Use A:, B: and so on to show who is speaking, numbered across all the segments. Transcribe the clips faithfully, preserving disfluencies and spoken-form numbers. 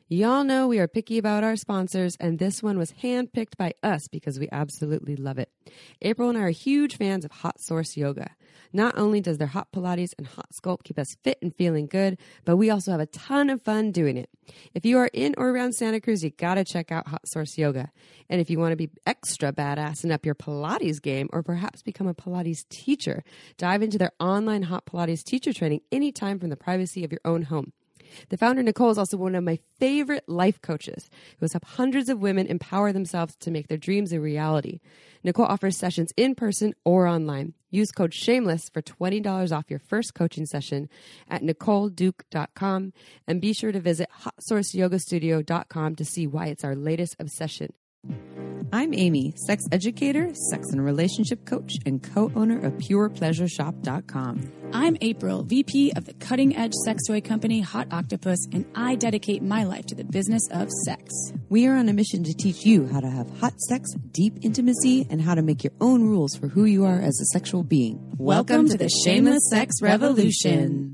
A: Y'all know we are picky about our sponsors, and this one was handpicked by us because we absolutely love it. April and I are huge fans of Hot Source Yoga. Not only does their Hot Pilates and Hot Sculpt keep us fit and feeling good, but we also have a ton of fun doing it. If you are in or around Santa Cruz, you gotta check out Hot Source Yoga. And if you want to be extra badass and up your Pilates game, or perhaps become a Pilates teacher, dive into their online Hot Pilates teacher training anytime from the privacy of your own home. The founder, Nicole, is also one of my favorite life coaches who has helped hundreds of women empower themselves to make their dreams a reality. Nicole offers sessions in person or online. Use code SHAMELESS for twenty dollars off your first coaching session at nicole duke dot com, and be sure to visit hot source yoga studio dot com to see why it's our latest obsession. I'm Amy, sex educator, sex and relationship coach, and co-owner of pure pleasure shop dot com.
B: I'm April, V P of the cutting-edge sex toy company Hot Octopus, and I dedicate my life to the business of sex.
A: We are on a mission to teach you how to have hot sex, deep intimacy, and how to make your own rules for who you are as a sexual being.
B: Welcome, Welcome to, to the Shameless Sex Revolution.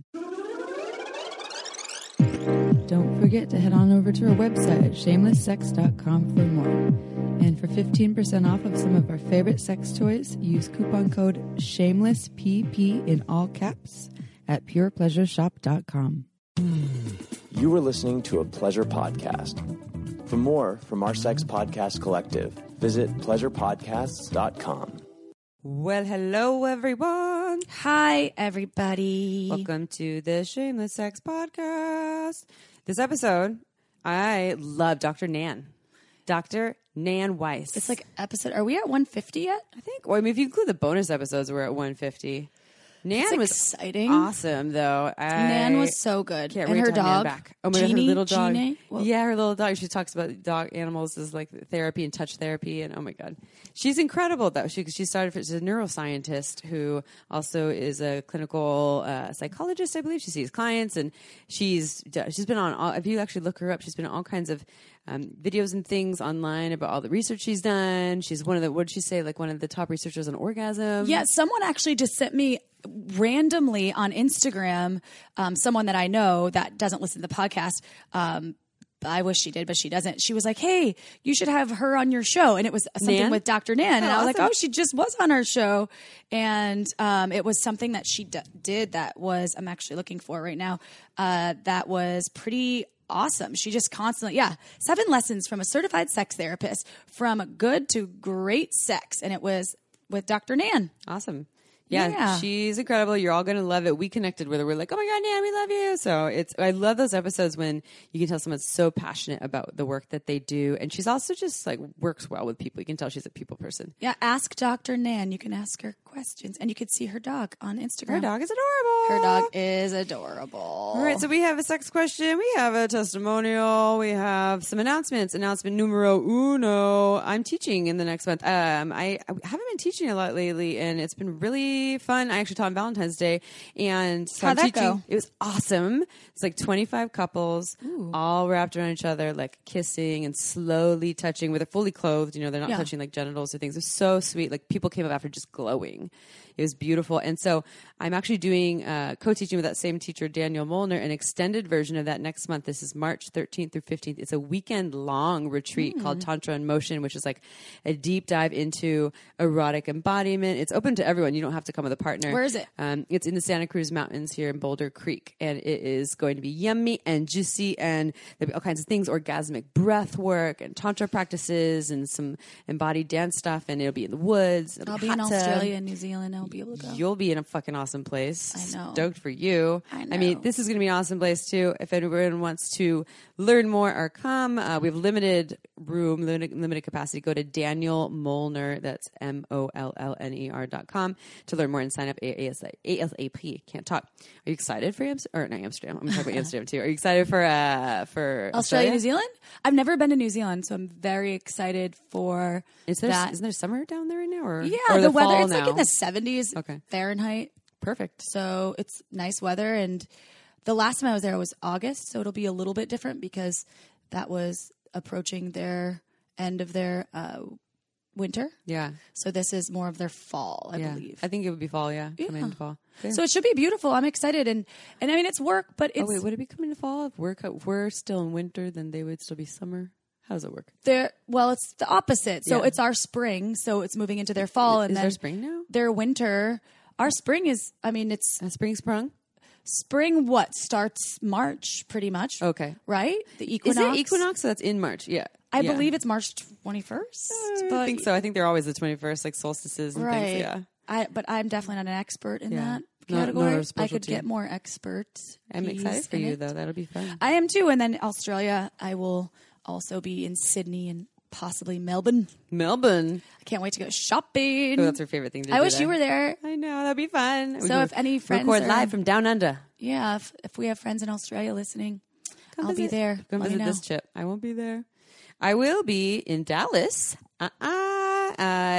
C: Don't forget to head on over to our website at shameless sex dot com for more. And for fifteen percent off of some of our favorite sex toys, use coupon code SHAMELESSPP in all caps at pure pleasure shop dot com.
D: You were listening to a Pleasure Podcast. For more from our Sex Podcast Collective, visit pleasure podcasts dot com.
A: Well, hello, everyone.
B: Hi, everybody.
A: Welcome to the Shameless Sex Podcast. This episode, I love Doctor Nan. Doctor Nan Weiss.
B: It's like episode, are we at one fifty yet?
A: I think. Well, I mean, if you include the bonus episodes, we're at one fifty. Nan was
B: exciting.
A: Awesome, though. I
B: Nan was so good.
A: Can't
B: and
A: wait
B: her
A: to have
B: dog.
A: Nan back. Oh my God, her
B: Jeannie,
A: little dog.
B: Jeannie? Well,
A: yeah, her little dog. She talks about dog animals as like therapy and touch therapy. And oh my God. She's incredible, though. She, she started, she's a neuroscientist who also is a clinical uh, psychologist, I believe. She sees clients, and she's she's been on, all, if you actually look her up, she's been on all kinds of Um, videos and things online about all the research she's done. She's one of the, what did she say, like one of the top researchers on orgasm?
B: Yeah, someone actually just sent me randomly on Instagram, um, someone that I know that doesn't listen to the podcast. Um, I wish she did, but she doesn't. She was like, hey, you should have her on your show. And it was something
A: Nan?
B: with Doctor Nan. And
A: Oh,
B: I was
A: awesome.
B: like, oh, she just was on our show. And um, it was something that she d- did that was, I'm actually looking for right now, uh, that was pretty awesome. She just constantly, yeah, seven lessons from a certified sex therapist from good to great sex. And it was with Doctor Nan.
A: Awesome. Yeah,
B: Yeah.
A: she's incredible. You're all going to love it. We connected with her. We're like, oh my God, Nan, we love you. So it's, I love those episodes when you can tell someone's so passionate about the work that they do. And she's also just like works well with people. You can tell she's a people person.
B: Yeah, ask Doctor Nan. You can ask her questions. And you could see her dog on Instagram.
A: Her dog is adorable.
B: Her dog is adorable.
A: All right, so we have a sex question. We have a testimonial. We have some announcements. Announcement numero uno. I'm teaching in the next month. Um, I, I haven't been teaching a lot lately, and it's been really fun. I actually taught on Valentine's Day, and so
B: How'd
A: I'm
B: that
A: teaching.
B: go?
A: It was awesome. It's like twenty-five couples,
B: Ooh.
A: all wrapped around each other, like kissing and slowly touching, with it fully clothed. You know, they're not
B: Yeah.
A: touching like genitals or things. It was so sweet. Like people came up after just glowing. It was beautiful. And so I'm actually doing uh, co-teaching with that same teacher, Daniel Molnar, an extended version of that next month. This is March thirteenth through fifteenth. It's a weekend-long retreat mm. called Tantra in Motion, which is like a deep dive into erotic embodiment. It's open to everyone. You don't have to come with a partner.
B: Where is it?
A: Um, it's in the Santa Cruz Mountains here in Boulder Creek. And it is going to be yummy and juicy, and there'll be all kinds of things, orgasmic breath work and Tantra practices and some embodied dance stuff. And it'll be in the woods. It'll
B: I'll
A: be
B: be in
A: hot tub.
B: Australia and New Zealand. I'll be able to go.
A: You'll be in a fucking awesome place.
B: I know.
A: Stoked for you.
B: I
A: I mean,
B: know.
A: this is going to be an awesome place too. If anyone wants to learn more or come, uh, we have limited room, limited, limited capacity. Go to Daniel Molnar, that's M O L L N E R dot com to learn more and sign up ASAP. Can't talk. Are you excited for Amsterdam? Or not Amsterdam. I'm going to talk about Amsterdam too. Are you excited for uh, for
B: Australia,
A: Australia?
B: New Zealand? I've never been to New Zealand, so I'm very excited for
A: Is there,
B: that.
A: Isn't there summer down there right now? Or,
B: Yeah,
A: or
B: the,
A: the
B: weather,
A: fall
B: it's
A: now?
B: like in the seventies
A: Okay.
B: Fahrenheit.
A: Perfect.
B: So it's nice weather. And the last time I was there was August, so it'll be a little bit different because that was approaching their end of their uh, winter.
A: Yeah.
B: So this is more of their fall, I
A: yeah.
B: believe.
A: I think it would be fall, yeah.
B: Yeah.
A: Coming into fall. Yeah.
B: So it should be beautiful. I'm excited. And, and I mean, it's work, but it's,
A: oh, wait, would it be coming to fall? If we're, co- if we're still in winter, then they would still be summer? How does it work?
B: they're, well, it's the opposite. So
A: Yeah.
B: it's our spring. So it's moving into their fall. And
A: Is
B: then
A: there spring now?
B: their winter. Our spring is, I mean, it's
A: Uh, spring sprung?
B: spring what? Starts March, pretty much.
A: Okay.
B: Right? The
A: Is
B: equinox.
A: it equinox? So that's in March. Yeah.
B: I
A: Yeah.
B: believe it's March twenty-first.
A: I
B: but
A: think so. I think they're always the twenty-first, like solstices and
B: Right.
A: things. Yeah.
B: I, but I'm definitely not an expert in
A: Yeah.
B: that
A: Not- not a
B: category. I could
A: specialty.
B: get more expert.
A: I'm excited for you, though. That'll be fun.
B: I am too. And then Australia, I will also be in Sydney and possibly Melbourne.
A: Melbourne.
B: I can't wait to go shopping.
A: Oh, that's her favorite thing to do.
B: I wish
A: there.
B: you were there.
A: I know. That'd be fun. We
B: So
A: can
B: if any friends
A: record
B: are-
A: live from down under.
B: Yeah, if, if we have friends in Australia listening,
A: Come
B: I'll be
A: visit.
B: there.
A: Come
B: Let me
A: visit
B: know.
A: this chip. I won't be there. I will be in Dallas. Uh-uh. Uh,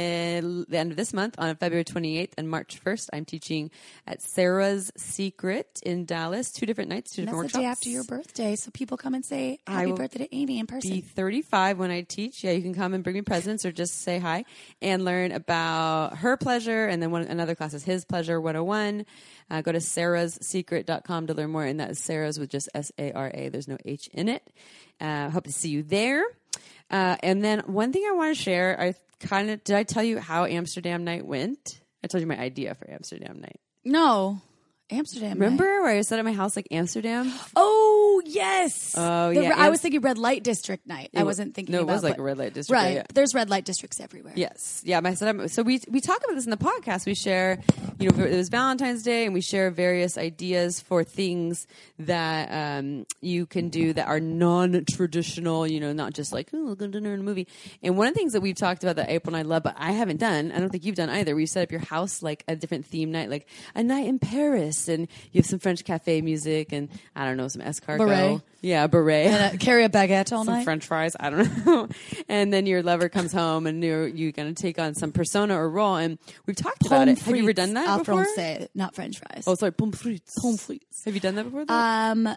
A: in the end of this month on February twenty-eighth and March first. I'm teaching at Sarah's Secret in Dallas. Two different nights, two
B: And
A: different
B: that's the day
A: workshops.
B: after your birthday, so people come and say
A: I
B: happy
A: will
B: birthday to Amy in
A: Be
B: person.
A: thirty-five when I teach. Yeah, you can come and bring me presents or just say hi and learn about her pleasure. And then one another class is His Pleasure one oh one. Uh, go to sarahs secret dot com to learn more. And that is Sarah's with just S A R A. There's no H in it. Uh, hope to see you there. Uh, and then one thing I want to share, I kind of, did I tell you how Amsterdam night went? I told you my idea for Amsterdam night.
B: No, Amsterdam.
A: Remember
B: night.
A: where I said at my house like Amsterdam?
B: Oh yes.
A: Oh,
B: The
A: yeah,
B: re- I
A: Am-
B: was thinking red light district night. I
A: wa-
B: wasn't thinking.
A: No, it
B: about,
A: was like
B: but-
A: a red light district.
B: Right.
A: yeah.
B: There's red light districts everywhere.
A: Yes. Yeah. My son. So we we talk about this in the podcast. We share, you know, it was Valentine's Day, and we share various ideas for things that um, you can do that are non-traditional. You know, not just like oh, we'll go to dinner and a movie. And one of the things that we've talked about that April and I love, but I haven't done. I don't think you've done either. Where you set up your house like a different theme night, like a night in Paris, and you have some French cafe music, and I don't know, some escargot.
B: Beret.
A: Yeah, beret.
B: And uh, carry a baguette all
A: some
B: night.
A: French fries. I don't know. And then your lover comes home, and you're you're gonna take on some persona or role. And we've talked about it. Have you ever done that
B: Au
A: before?
B: français, not French fries.
A: Oh, sorry, pommes frites.
B: Pommes frites.
A: Have you done that before? Though?
B: Um,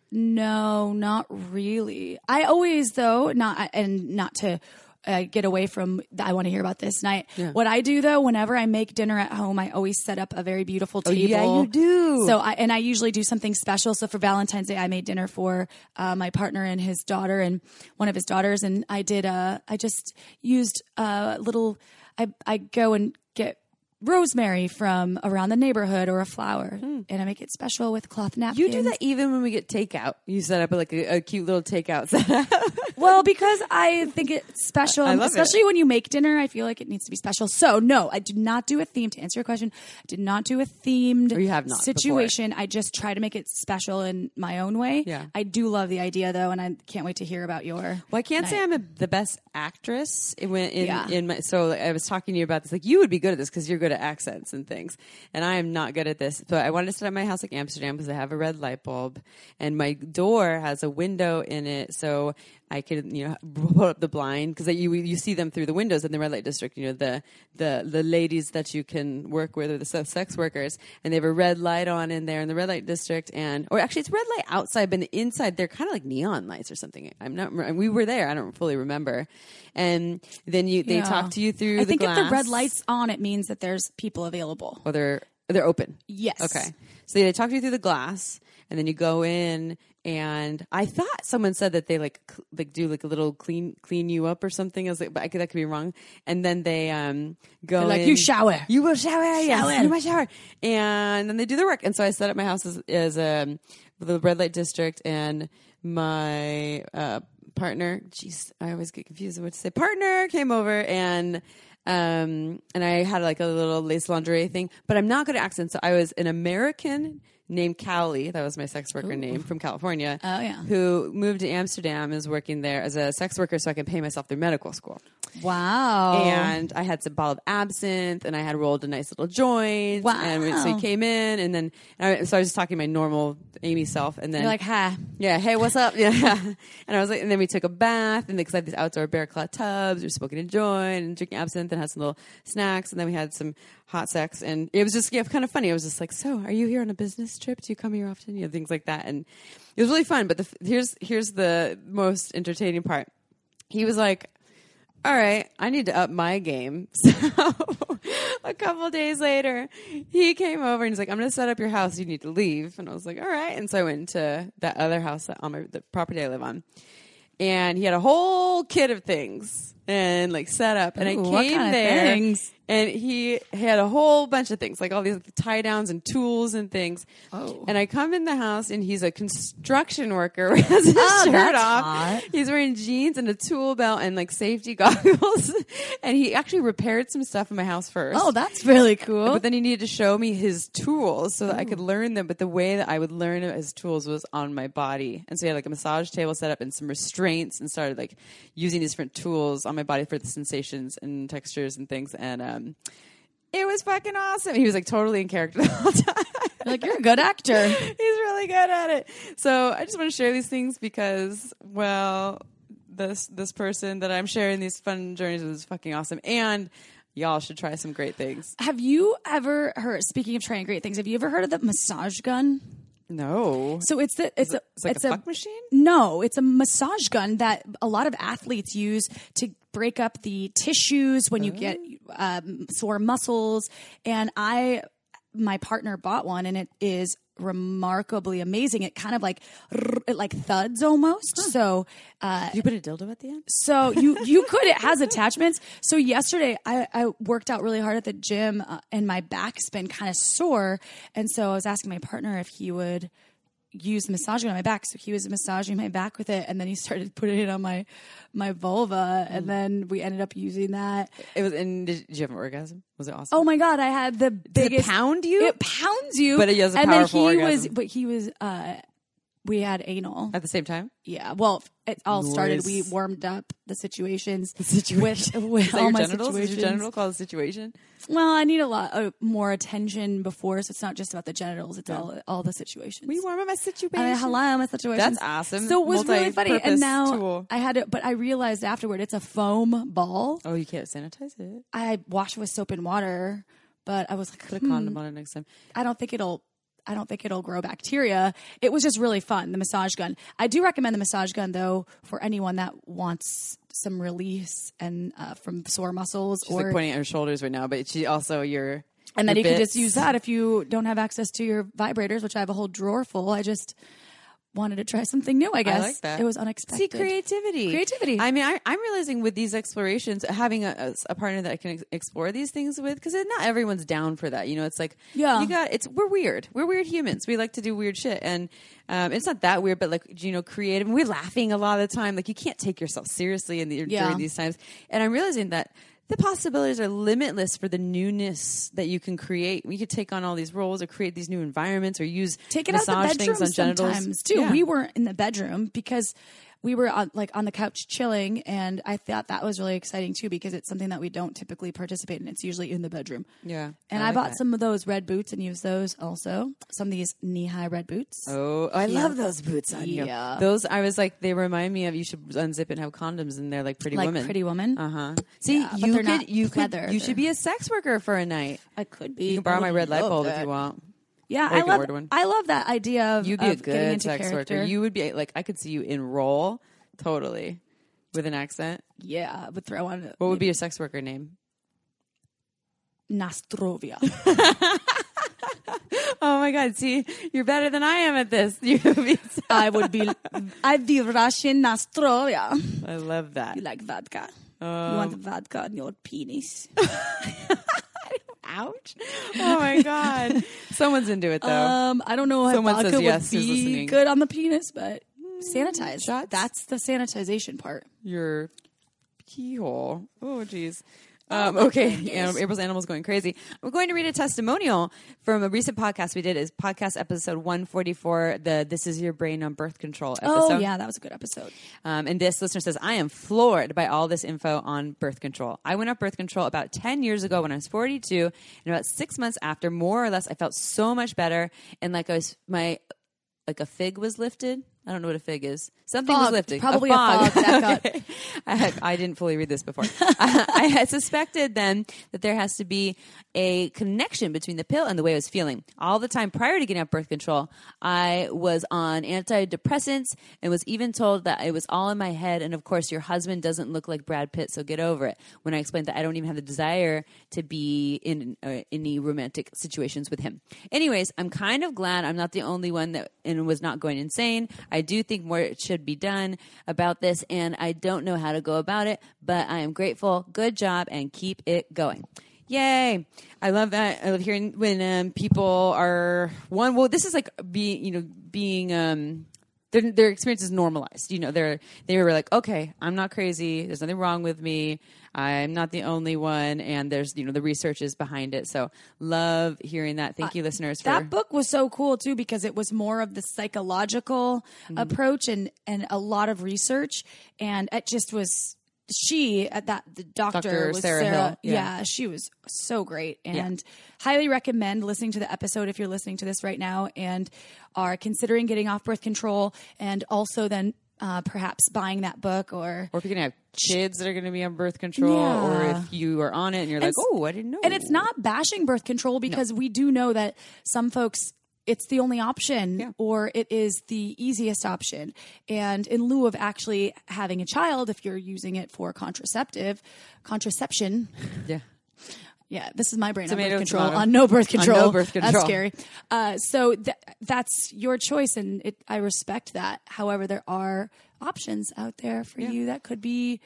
B: no, not really. I always though not and not to. Uh, get away from I want to hear about this night.
A: Yeah.
B: What I do though, whenever I make dinner at home, I always set up a very beautiful
A: Oh,
B: table.
A: yeah, you do.
B: So I and I usually do something special. So for Valentine's Day, I made dinner for uh, my partner and his daughter and one of his daughters, and I did. Uh, I just used a little. I I go and get rosemary from around the neighborhood or a flower, and I make it special with cloth napkins.
A: you do that even when we get takeout. You set up like a, a cute little takeout setup.
B: Well, because I think it's special,
A: I love
B: especially
A: it.
B: when you make dinner. I feel like it needs to be special. So, no, I did not do a theme. To answer your question, I did not do a themed
A: Or you have not
B: situation. I just try to make it special in my own way.
A: Yeah.
B: I do love the idea, though, and I can't wait to hear about your.
A: Well, I can't say
B: night.
A: I'm a, the best actress. It went in,
B: Yeah.
A: in my, so I was talking to you about this. Like, you would be good at this because you're good at accents and things, and I am not good at this. So I wanted to set up my house like Amsterdam because I have a red light bulb, and my door has a window in it, so I could, you know, pull up the blind because you you see them through the windows in the red light district. You know, the the the ladies that you can work with, or the sex workers, and they have a red light on in there in the red light district, and or actually it's red light outside, but in the inside they're kind of like neon lights or something. I'm not. We were there. I don't fully remember. And then you they
B: Yeah.
A: talk to you through.
B: I
A: the
B: think
A: glass.
B: if the red light's on, it means that there's people available.
A: Or they're they're open.
B: Yes.
A: Okay. So they talk to you through the glass, and then you go in. And I thought someone said that they like cl- like do like a little clean clean you up or something. I was like, but I could, that could be wrong. And then they um go
B: They're like,
A: in-
B: "You shower.
A: you will shower, yes,
B: Shower.
A: you must shower." And then they do their work. And so I set up my house as, as um the red light district, and my uh, partner. Jeez, I always get confused with what to say. Partner came over and. Um, and I had like a little lace lingerie thing, but I'm not good at accents. So I was an American named Callie. That was my sex worker
B: Ooh.
A: name from California.
B: Oh, yeah.
A: Who moved to Amsterdam, is working there as a sex worker so I can pay myself through medical school.
B: Wow.
A: And I had some bottle of absinthe, and I had rolled a nice little joint.
B: Wow.
A: And we- so he came in, and then and I, so I was just talking to my normal Amy self, and then
B: You're like, ha.
A: yeah, hey, what's up? Yeah, and I was like, and then we took a bath, and because I had these outdoor bear claw tubs, we were smoking a joint and drinking absinthe, and had some little snacks, and then we had some hot sex, and it was just yeah, kind of funny. I was just like, so, are you here on a business trip? Do you come here often? You know, things like that, and it was really fun. But the, here's here's the most entertaining part. He was like, all right, I need to up my game. So a couple days later, he came over and he's like, I'm going to set up your house. You need to leave. And I was like, all right. And so I went to that other house on my, the property I live on. And he had a whole kit of things and like set up. And
B: Ooh,
A: I came
B: what kind of
A: there
B: things?
A: and he had a whole bunch of things, like all these tie downs and tools and things.
B: Oh.
A: And I come in the house and he's a construction worker. He has his
B: Oh,
A: shirt
B: that's
A: off.
B: hot.
A: He's wearing jeans and a tool belt and like safety goggles. And he actually repaired some stuff in my house first.
B: Oh, that's really cool.
A: But then he needed to show me his tools so that I could learn them. But the way that I would learn his tools was on my body. And so he had like a massage table set up and some restraints and started like using these different tools on my body for the sensations and textures and things. And um, it was fucking awesome. He was like totally in character the whole time.
B: You're like, you're a good actor.
A: He's really good at it. So I just want to share these things because, well, this this person that I'm sharing these fun journeys with is fucking awesome. And y'all should try some great things.
B: Have you ever heard, speaking of trying great things, have you ever heard of the massage gun?
A: No.
B: So it's the it's a
A: It's like
B: it's
A: a fuck machine?
B: No, it's a massage gun that a lot of athletes use to break up the tissues when you get um, sore muscles. And I, my partner bought one, and it is remarkably amazing. It kind of like it like thuds almost. So. Uh,
A: You put a dildo at the end?
B: So you you could. It has attachments. So yesterday I, I worked out really hard at the gym, uh, and my back's been kind of sore. And so I was asking my partner if he would use the massage gun on my back. So he was massaging my back with it, and then he started putting it on my my vulva, and then we ended up using that.
A: It was. And did, did you have an orgasm? Was it awesome?
B: Oh my god! I had the biggest.
A: Did it pound you?
B: It pounds you,
A: But it has a
B: and
A: powerful
B: then he was,
A: orgasm.
B: but he was. Uh, we had anal.
A: At the same time?
B: Yeah, well, it all started.
A: Nice.
B: We warmed up the situations,
A: situation.
B: with, with
A: Is that
B: all
A: your
B: my
A: genitals?
B: situations.
A: Is your genital called a situation?
B: Well, I need a lot uh, more attention before, so it's not just about the genitals; it's all all the situations.
A: We warm up my situation.
B: I mean, hello, my situations.
A: That's awesome.
B: So it was really funny, and
A: Multi-purpose
B: now
A: tool.
B: I had it, but I realized afterward it's a foam ball.
A: Oh, you can't sanitize it.
B: I wash with soap and water, but I was like,
A: Put a condom on it next time.
B: I don't think it'll. I don't think it'll grow bacteria. It was just really fun, the massage gun. I do recommend the massage gun, though, for anyone that wants some release and uh, from sore muscles.
A: She's
B: or
A: like pointing at her shoulders right now, but she also your
B: And then
A: your
B: you can
A: bits.
B: just use that if you don't have access to your vibrators, which I have a whole drawer full. I just wanted to try something new, I guess.
A: like that.
B: It was unexpected.
A: See, creativity.
B: Creativity.
A: I mean, I, I'm realizing with these explorations, having a, a partner that I can ex- explore these things with, because not everyone's down for that. You know, it's like,
B: Yeah.
A: you got, it's, we're weird. We're weird humans. We like to do weird shit. And um, it's not that weird, but like, you know, creative. And we're laughing a lot of the time. Like, you can't take yourself seriously in the,
B: Yeah.
A: during these times. And I'm realizing that the possibilities are limitless for the newness that you can create. We could take on all these roles or create these new environments or use
B: Take it out
A: massage
B: the bedroom
A: things on genitals.
B: sometimes too.
A: Yeah.
B: We weren't in the bedroom because we were on, like on the couch chilling, and I thought that was really exciting too because it's something that we don't typically participate in. It's usually in the bedroom.
A: Yeah.
B: And I,
A: like
B: bought
A: that.
B: some of those red boots and used those also. Some of these knee-high red boots.
A: Oh, I love those boots on you.
B: Yeah.
A: Those, I was like, they remind me of, you should unzip and have condoms in there like Pretty
B: Like
A: Woman.
B: Pretty Woman.
A: Uh huh. See,
B: Yeah, but
A: you
B: they're
A: could,
B: not
A: you could,
B: leather,
A: you
B: they're-
A: should be a sex worker for a night.
B: I could be.
A: You can borrow
B: I
A: my
B: would
A: red light
B: love
A: bulb
B: that.
A: if you want.
B: Yeah,
A: Or
B: I
A: you can
B: love.
A: order one.
B: I love that idea of,
A: You'd be a
B: of getting
A: good
B: into
A: sex
B: character.
A: worker. You would be like, I could see you enroll totally with an accent.
B: Yeah, I would throw on
A: What would be your sex worker name?
B: Nastrovia.
A: Oh my God! See, you're better than I am at this. You would be so-
B: I would be. I'd be Russian Nastrovia.
A: I love that.
B: You like vodka?
A: Um,
B: you want vodka in your penis?
A: Ouch! Oh my God! Someone's into it though.
B: Um, I don't know if
A: Someone
B: vodka
A: says yes,
B: would
A: who's
B: be
A: listening.
B: good on the penis, but sanitize.
A: Shots?
B: That's the sanitization part.
A: Your pee hole. Oh, geez. Um, okay, An- April's Animals going crazy. I'm going to read a testimonial from a recent podcast we did. Is podcast episode one forty-four, the This Is Your Brain on Birth Control episode.
B: Oh yeah, that was a good episode.
A: Um, and this listener says, I am floored by all this info on birth control. I went off birth control about ten years ago when I was forty-two, and about six months after, more or less, I felt so much better, and like I was, my, like a fig was lifted. I don't know what a fig is. Something
B: Fog.
A: was lifting.
B: Probably
A: a
B: a
A: fog.
B: fog that got-
A: Okay. I, had, I didn't fully read this before. I, I had suspected then that there has to be a connection between the pill and the way I was feeling. All the time prior to getting off birth control, I was on antidepressants and was even told that it was all in my head. And of course, your husband doesn't look like Brad Pitt, so get over it. When I explained that I don't even have the desire to be in uh, any romantic situations with him. Anyways, I'm kind of glad I'm not the only one that and was not going insane. I do think more should be done about this, and I don't know how to go about it, but I am grateful. Good job, and keep it going. Yay. I love that. I love hearing when um, people are one. Well, this is like being, you know, being, um, their, their experience is normalized. You know, they're, they were like, okay, I'm not crazy. There's nothing wrong with me. I'm not the only one. And there's, you know, the research is behind it. So love hearing that. Thank you, uh, listeners. For
B: that book was so cool too, because it was more of the psychological mm-hmm. approach and, and a lot of research. And it just was, she at that the doctor,
A: Doctor
B: was
A: Sarah,
B: Sarah
A: Hill.
B: yeah.
A: Yeah.
B: yeah, she was so great, and
A: yeah.
B: highly recommend listening to the episode if you're listening to this right now and are considering getting off birth control, and also then uh, perhaps buying that book, or
A: or if you're gonna have kids that are going to be on birth control,
B: yeah.
A: or if you are on it and you're
B: and
A: like, oh, I didn't know.
B: And it's not bashing birth control, because no. we do know that some folks, it's the only option,
A: yeah.
B: or it is the easiest option. And in lieu of actually having a child, if you're using it for contraceptive, contraception.
A: Yeah.
B: Yeah, this is my brain
A: Tomato,
B: on birth control.
A: tomato.
B: On no birth control.
A: On no birth control.
B: That's scary. Uh, so th- that's your choice, and it, I respect that. However, there are options out there for
A: yeah.
B: you that could be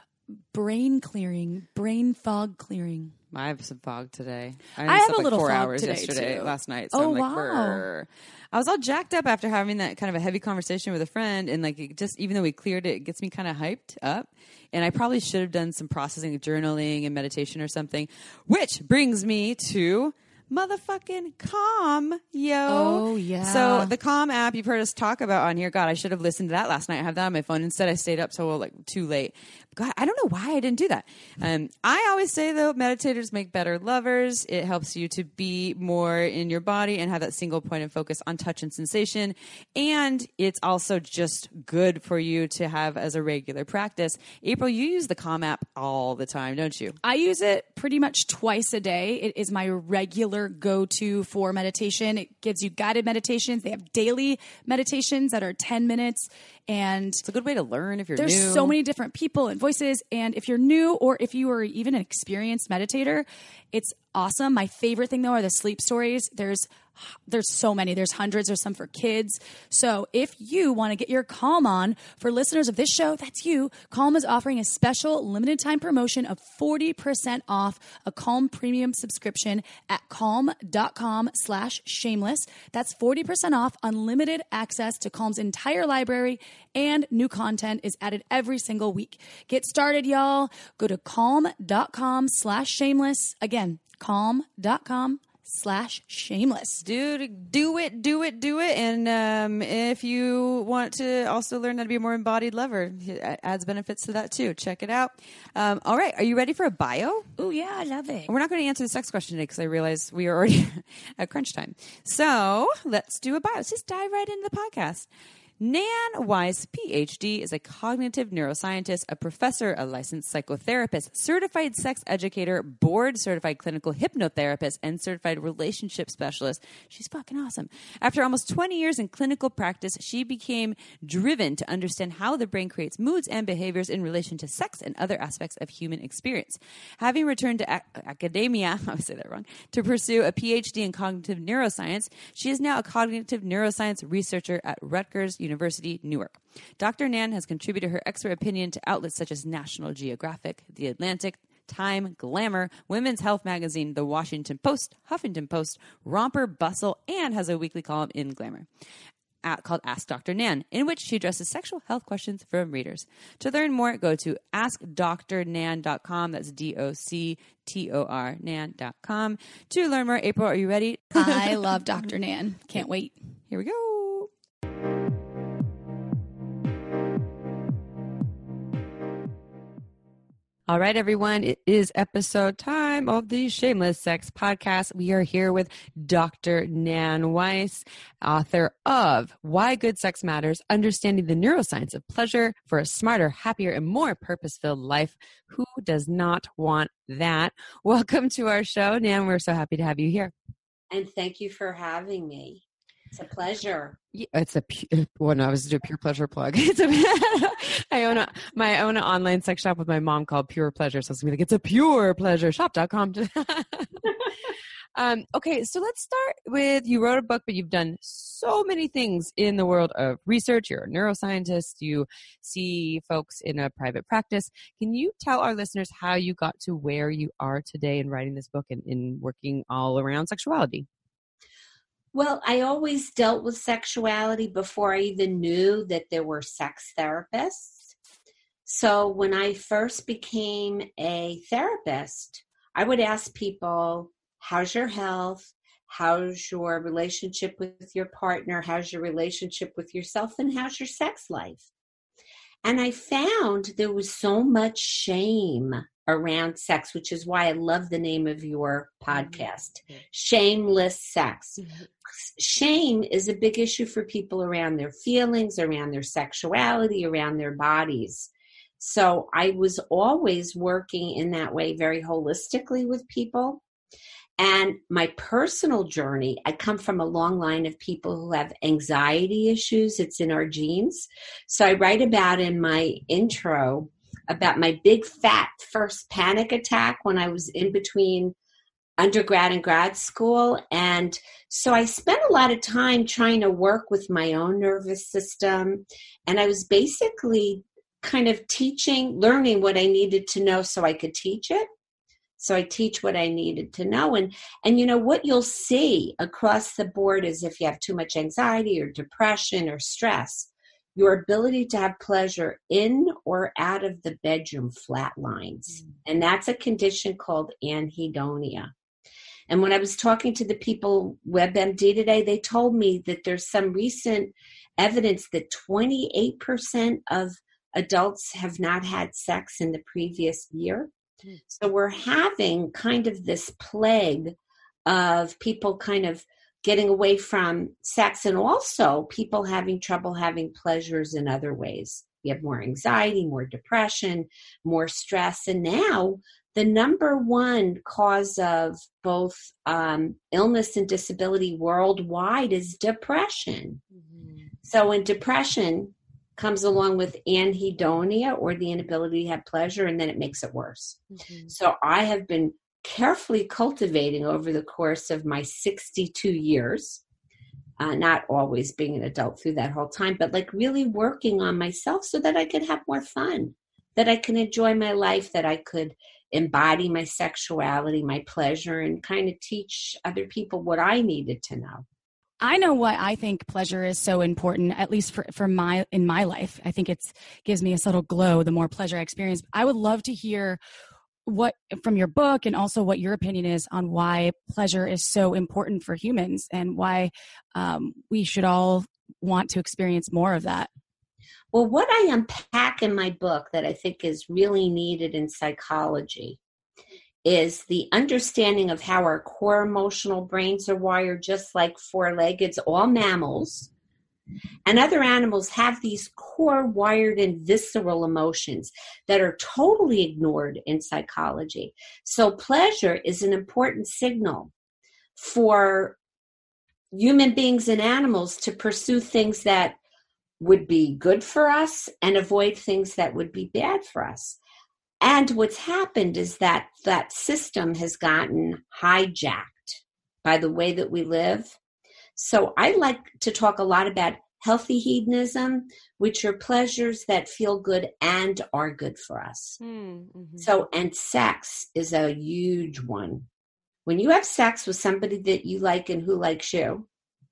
B: brain clearing, brain fog clearing.
A: I have some fog today. I,
B: I have
A: slept
B: a little
A: like four
B: fog
A: hours
B: today,
A: yesterday,
B: too.
A: last night. So
B: Oh,
A: I'm like,
B: wow.
A: Brr. I was all jacked up after having that kind of a heavy conversation with a friend, and like, it just even though we cleared it, it gets me kind of hyped up. And I probably should have done some processing, journaling, and meditation or something. Which brings me to motherfucking Calm, yo.
B: Oh, yeah.
A: So the Calm app you've heard us talk about on here. God, I should have listened to that last night. I have that on my phone. Instead, I stayed up till like too late. God, I don't know why I didn't do that. Um, I always say, though, meditators make better lovers. It helps you to be more in your body and have that single point of focus on touch and sensation. And it's also just good for you to have as a regular practice. April, you use the Calm app all the time, don't you?
B: I use it pretty much twice a day. It is my regular go-to for meditation. It gives you guided meditations. They have daily meditations that are ten minutes. And
A: it's a good way to learn if you're
B: there's
A: new.
B: There's so many different people and voices. And if you're new, or if you are even an experienced meditator, it's awesome. My favorite thing, though, are the sleep stories. There's There's so many. There's hundreds. There's some for kids. So if you want to get your Calm on, for listeners of this show, that's you. Calm is offering a special limited time promotion of forty percent off a Calm premium subscription at calm.com slash shameless. That's forty percent off unlimited access to Calm's entire library, and new content is added every single week. Get started, y'all. Go to calm.com slash shameless. Again, calm.com slash shameless.
A: Dude, do it, do it, do it. And um, if you want to also learn how to be a more embodied lover, it adds benefits to that too. Check it out. Um, all right. Are you ready for a bio?
B: Oh, yeah. I love it.
A: We're not going to answer the sex question today because I realize we are already at crunch time. So let's do a bio. Let's just dive right into the podcast. Nan Weiss, P H D, is a cognitive neuroscientist, a professor, a licensed psychotherapist, certified sex educator, board-certified clinical hypnotherapist, and certified relationship specialist. She's fucking awesome. After almost twenty years in clinical practice, she became driven to understand how the brain creates moods and behaviors in relation to sex and other aspects of human experience. Having returned to ac- academia, I would say that wrong, to pursue a P H D in cognitive neuroscience, she is now a cognitive neuroscience researcher at Rutgers University, Newark. Doctor Nan has contributed her expert opinion to outlets such as National Geographic, The Atlantic, Time, Glamour, Women's Health Magazine, The Washington Post, Huffington Post, Romper, Bustle, and has a weekly column in Glamour at, called Ask Doctor Nan, in which she addresses sexual health questions from readers. To learn more, go to ask dr nan dot com. That's D O C T O R nan dot com. To learn more, April, are you ready?
B: I love Doctor Nan. Can't wait.
A: Here we go. All right, everyone, it is episode time. time of the Shameless Sex Podcast. We are here with Doctor Nan Weiss, author of Why Good Sex Matters, Understanding the Neuroscience of Pleasure for a Smarter, Happier, and More Purpose-Filled Life. Who does not want that? Welcome to our show, Nan. We're so happy to have you here.
E: And thank you for having me. It's a pleasure.
A: Yeah, it's a well, no, I was doing a pure pleasure plug. It's a, I own a my own online sex shop with my mom called Pure Pleasure, so it's gonna be like it's a pure pleasure shop dot com. um, okay, so let's start with you wrote a book, but you've done so many things in the world of research. You're a neuroscientist. You see folks in a private practice. Can you tell our listeners how you got to where you are today in writing this book and in working all around sexuality?
E: Well, I always dealt with sexuality before I even knew that there were sex therapists. So when I first became a therapist, I would ask people, how's your health? How's your relationship with your partner? How's your relationship with yourself? And how's your sex life? And I found there was so much shame around sex, which is why I love the name of your podcast, mm-hmm. Shameless Sex. Mm-hmm. Shame is a big issue for people around their feelings, around their sexuality, around their bodies. So I was always working in that way very holistically with people. And my personal journey, I come from a long line of people who have anxiety issues. It's in our genes. So I write about in my intro about my big fat first panic attack when I was in between undergrad and grad school. And so I spent a lot of time trying to work with my own nervous system. And I was basically kind of teaching, learning what I needed to know so I could teach it. So I teach what I needed to know. And, and you know, what you'll see across the board is if you have too much anxiety or depression or stress, your ability to have pleasure in or out of the bedroom flatlines. Mm. And that's a condition called anhedonia. And when I was talking to the people, WebMD today, they told me that there's some recent evidence that twenty-eight percent of adults have not had sex in the previous year. Mm. So we're having kind of this plague of people kind of getting away from sex, and also people having trouble having pleasures in other ways. You have more anxiety, more depression, more stress. And now the number one cause of both um, illness and disability worldwide is depression. Mm-hmm. So when depression comes along with anhedonia, or the inability to have pleasure, and then it makes it worse. Mm-hmm. So I have been carefully cultivating over the course of my sixty-two years, uh, not always being an adult through that whole time, but like really working on myself so that I could have more fun, that I can enjoy my life, that I could embody my sexuality, my pleasure, and kind of teach other people what I needed to know.
B: I know why I think pleasure is so important, at least for, for my, in my life. I think it's gives me a subtle glow the more pleasure I experience. I would love to hear what from your book, and also what your opinion is on why pleasure is so important for humans, and why um, we should all want to experience more of that.
E: Well, what I unpack in my book that I think is really needed in psychology is the understanding of how our core emotional brains are wired, just like four-leggeds, all mammals. And other animals have these core wired and visceral emotions that are totally ignored in psychology. So pleasure is an important signal for human beings and animals to pursue things that would be good for us and avoid things that would be bad for us. And what's happened is that that system has gotten hijacked by the way that we live. So I like to talk a lot about healthy hedonism, which are pleasures that feel good and are good for us. Mm-hmm. So, and sex is a huge one. When you have sex with somebody that you like and who likes you,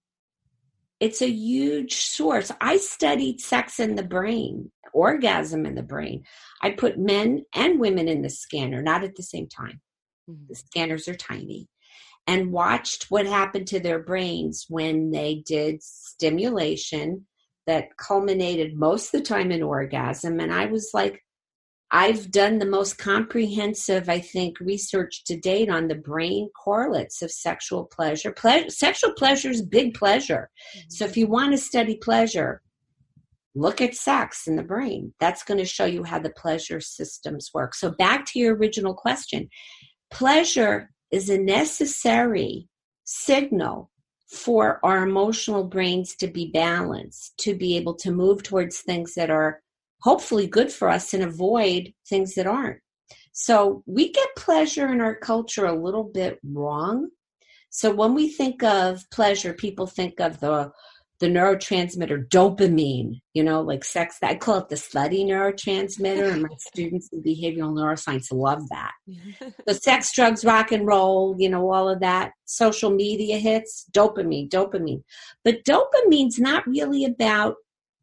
E: it's a huge source. I studied sex in the brain, orgasm in the brain. I put men and women in the scanner, not at the same time. Mm-hmm. The scanners are tiny. And watched what happened to their brains when they did stimulation that culminated most of the time in orgasm. And I was like, I've done the most comprehensive, I think, research to date on the brain correlates of sexual pleasure. Ple- sexual pleasure is big pleasure. Mm-hmm. So if you want to study pleasure, look at sex in the brain. That's going to show you how the pleasure systems work. So back to your original question. Pleasure is a necessary signal for our emotional brains to be balanced, to be able to move towards things that are hopefully good for us and avoid things that aren't. So we get pleasure in our culture a little bit wrong. So when we think of pleasure, people think of the the neurotransmitter dopamine, you know, like sex. I call it the slutty neurotransmitter, and my students in behavioral neuroscience love that. The sex, drugs, rock and roll, you know, all of that, social media hits, dopamine, dopamine. But dopamine's not really about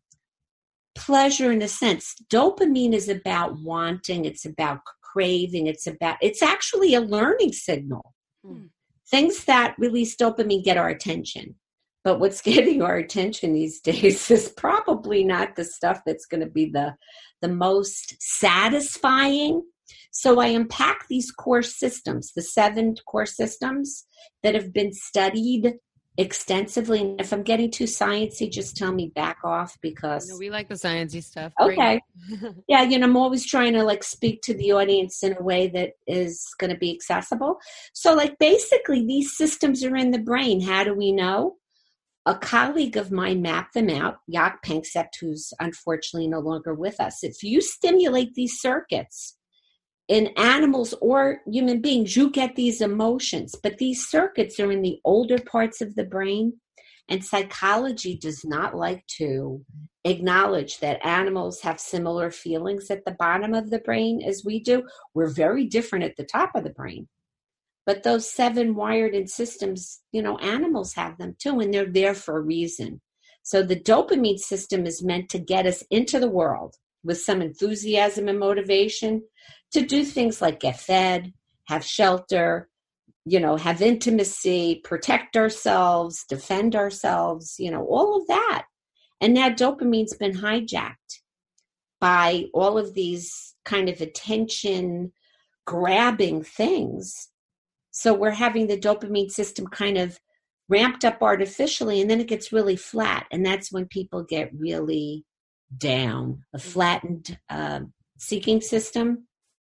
E: pleasure in a sense. Dopamine is about wanting, it's about craving, it's about, it's actually a learning signal. Hmm. Things that release dopamine get our attention. But what's getting our attention these days is probably not the stuff that's going to be the, the most satisfying. So I unpack these core systems, the seven core systems that have been studied extensively. And if I'm getting too sciencey, just tell me back off because
A: no, we like the sciencey stuff.
E: Okay. Yeah, you know, I'm always trying to like speak to the audience in a way that is going to be accessible. So like basically these systems are in the brain. How do we know? A colleague of mine mapped them out, Jaak Panksepp, who's unfortunately no longer with us. If you stimulate these circuits in animals or human beings, you get these emotions. But these circuits are in the older parts of the brain, and psychology does not like to acknowledge that animals have similar feelings at the bottom of the brain as we do. We're very different at the top of the brain. But those seven wired-in systems, you know, animals have them too, and they're there for a reason. So the dopamine system is meant to get us into the world with some enthusiasm and motivation to do things like get fed, have shelter, you know, have intimacy, protect ourselves, defend ourselves, you know, all of that. And now dopamine's been hijacked by all of these kind of attention-grabbing things. So we're having the dopamine system kind of ramped up artificially, and then it gets really flat. And that's when people get really down, a flattened uh, seeking system.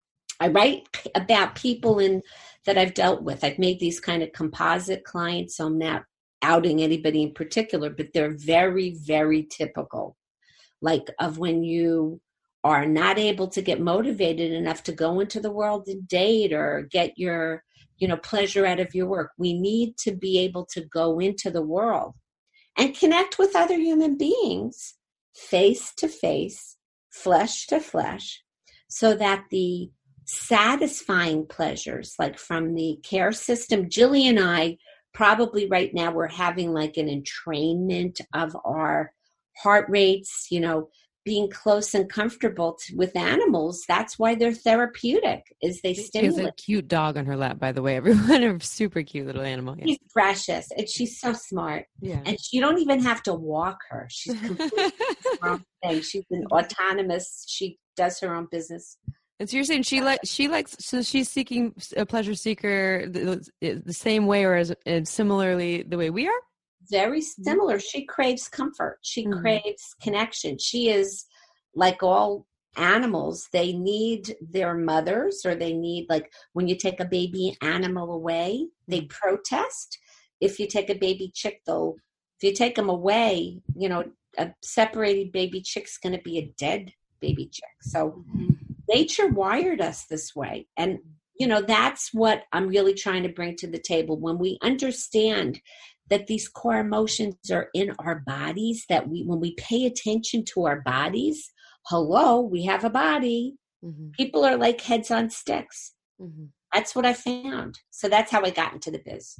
E: I write about people in that I've dealt with. I've made these kind of composite clients, so I'm not outing anybody in particular, but they're very, very typical. Like of when you are not able to get motivated enough to go into the world and date or get your you know, pleasure out of your work. We need to be able to go into the world and connect with other human beings face to face, flesh to flesh, so that the satisfying pleasures, like from the care system, Jilly and I probably right now we're having like an entrainment of our heart rates, you know, being close and comfortable to, with animals. That's why they're therapeutic, is they stimulate.
A: She has a cute dog on her lap, by the way. Everyone, a super cute little animal. Yeah.
E: She's precious, and she's so smart.
A: Yeah.
E: And you don't even have to walk her. She's completely her own thing. She's an autonomous. She does her own business.
A: And so you're saying she like she likes so she's seeking a pleasure seeker the, the same way or as and similarly the way we are?
E: Very similar. She craves comfort. She mm-hmm. craves connection. She is like all animals. They need their mothers, or they need, like when you take a baby animal away, they protest. If you take a baby chick, though, if you take them away, you know, a separated baby chick's going to be a dead baby chick. So mm-hmm. nature wired us this way. And, you know, that's what I'm really trying to bring to the table. When we understand that these core emotions are in our bodies, that we, when we pay attention to our bodies, hello, we have a body. Mm-hmm. People are like heads on sticks. Mm-hmm. That's what I found. So that's how I got into the biz.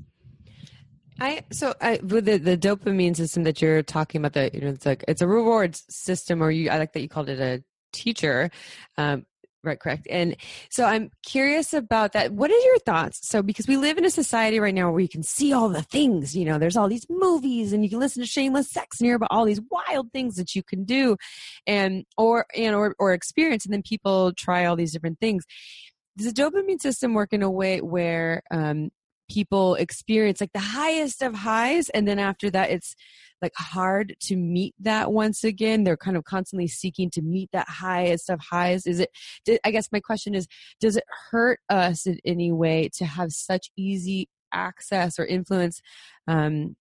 A: I so I with the, the dopamine system that you're talking about, the you know it's like it's a rewards system, or you I like that you called it a teacher. Um, Right, correct. And so I'm curious about that. What is your thoughts? So because we live in a society right now where you can see all the things, you know, there's all these movies and you can listen to Shameless Sex and hear about all these wild things that you can do and or and or, or experience, and then people try all these different things. Does the dopamine system work in a way where um, people experience like the highest of highs, and then after that it's like hard to meet that once again? They're kind of constantly seeking to meet that highest of highs. Is it, I guess my question is, does it hurt us in any way to have such easy access or influence um,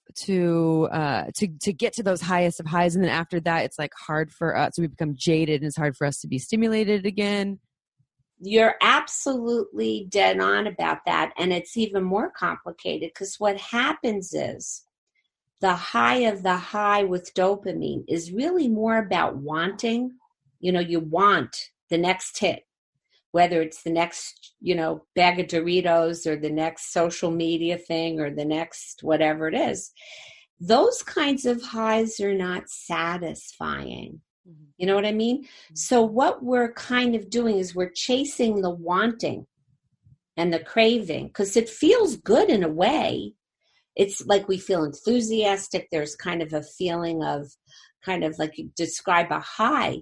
A: to, uh, to, to get to those highest of highs? And then after that, it's like hard for us. So we become jaded and it's hard for us to be stimulated again.
E: You're absolutely dead on about that. And it's even more complicated because what happens is, the high of the high with dopamine is really more about wanting. You know, you want the next hit, whether it's the next, you know, bag of Doritos or the next social media thing or the next whatever it is. Those kinds of highs are not satisfying. Mm-hmm. You know what I mean? Mm-hmm. So what we're kind of doing is we're chasing the wanting and the craving because it feels good in a way. It's like we feel enthusiastic. There's kind of a feeling of kind of like you describe a high,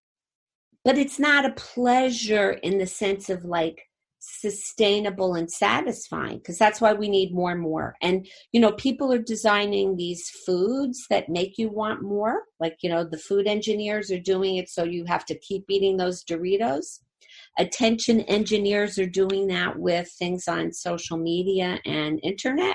E: but it's not a pleasure in the sense of like sustainable and satisfying, because that's why we need more and more. And, you know, people are designing these foods that make you want more. Like, you know, the food engineers are doing it so you have to keep eating those Doritos. Attention engineers are doing that with things on social media and internet.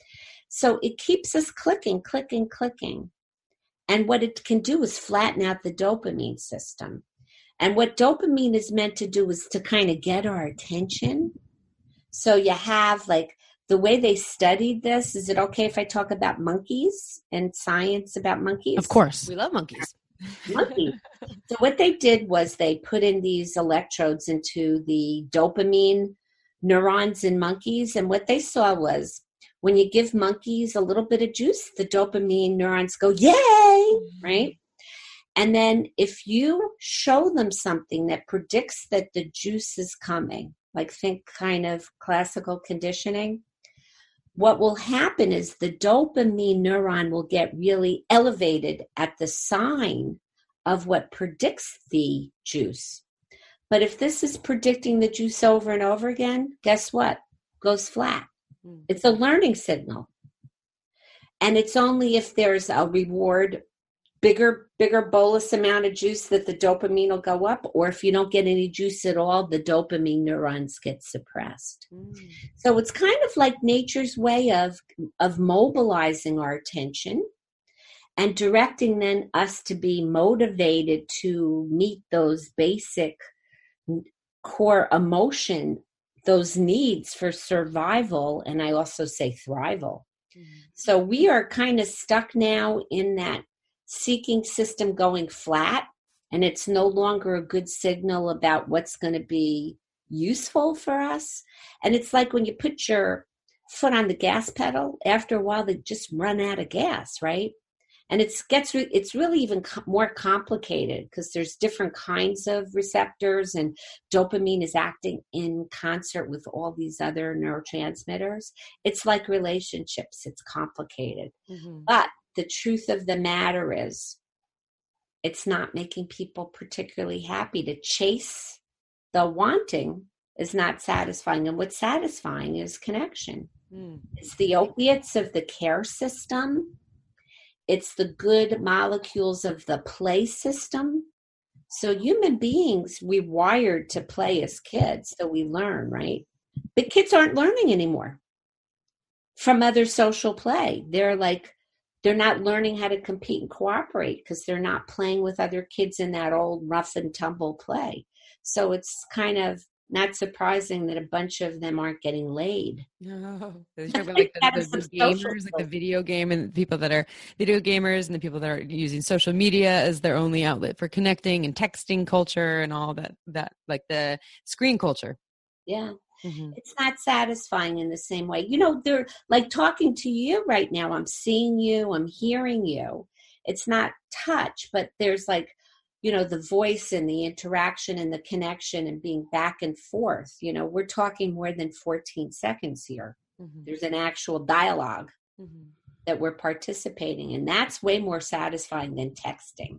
E: So it keeps us clicking, clicking, clicking. And what it can do is flatten out the dopamine system. And what dopamine is meant to do is to kind of get our attention. So you have like the way they studied this. Is it okay if I talk about monkeys and science about monkeys?
A: Of course. We love monkeys.
E: Monkeys. So what they did was they put in these electrodes into the dopamine neurons in monkeys. And what they saw was, when you give monkeys a little bit of juice, the dopamine neurons go, yay, right? And then if you show them something that predicts that the juice is coming, like think kind of classical conditioning, what will happen is the dopamine neuron will get really elevated at the sign of what predicts the juice. But if this is predicting the juice over and over again, guess what? Goes flat. It's a learning signal. And it's only if there's a reward, bigger, bigger bolus amount of juice that the dopamine will go up, or if you don't get any juice at all, the dopamine neurons get suppressed. Mm. So it's kind of like nature's way of, of mobilizing our attention and directing then us to be motivated to meet those basic core emotion, those needs for survival, and I also say thrival. Mm-hmm. So we are kind of stuck now in that seeking system going flat, and it's no longer a good signal about what's going to be useful for us. And it's like when you put your foot on the gas pedal, after a while they just run out of gas, right? And it's gets re- it's really even co- more complicated because there's different kinds of receptors, and dopamine is acting in concert with all these other neurotransmitters. It's like relationships. It's complicated. Mm-hmm. But the truth of the matter is it's not making people particularly happy. To chase the wanting is not satisfying. And what's satisfying is connection. Mm. It's the opiates of the care system. It's the good molecules of the play system. So human beings, we're wired to play as kids, so we learn, right? But kids aren't learning anymore from other social play. They're like, they're not learning how to compete and cooperate because they're not playing with other kids in that old rough and tumble play. So it's kind of not surprising that a bunch of them aren't getting laid.
A: No, they're like the, the, the gamers, like the video game, and the people that are video gamers, and the people that are using social media as their only outlet for connecting, and texting culture and all that, that like the screen culture.
E: Yeah. Mm-hmm. It's not satisfying in the same way. You know, they're like talking to you right now. I'm seeing you, I'm hearing you. It's not touch, but there's like, you know, the voice and the interaction and the connection and being back and forth. You know, we're talking more than fourteen seconds here. Mm-hmm. There's an actual dialogue mm-hmm. that we're participating in. That's way more satisfying than texting.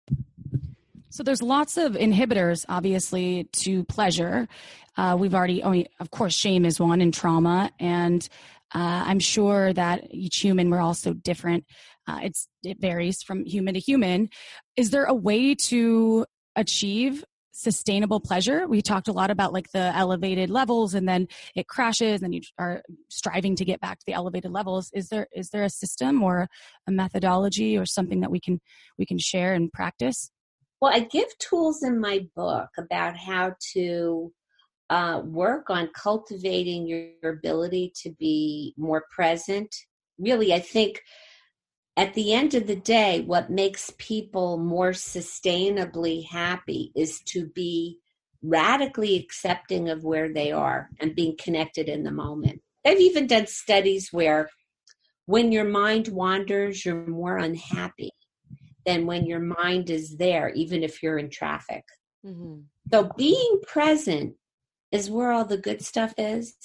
B: So there's lots of inhibitors, obviously, to pleasure. Uh, we've already, I mean, of course, shame is one, and trauma. And uh, I'm sure that each human, we're all so different. Uh, it's it varies from human to human. Is there a way to achieve sustainable pleasure? We talked a lot about like the elevated levels, and then it crashes, and you are striving to get back to the elevated levels. Is there is there a system or a methodology or something that we can we can share and practice?
E: Well, I give tools in my book about how to uh, work on cultivating your, your ability to be more present. Really, I think at the end of the day, what makes people more sustainably happy is to be radically accepting of where they are and being connected in the moment. They've even done studies where when your mind wanders, you're more unhappy than when your mind is there, even if you're in traffic. Mm-hmm. So being present is where all the good stuff is.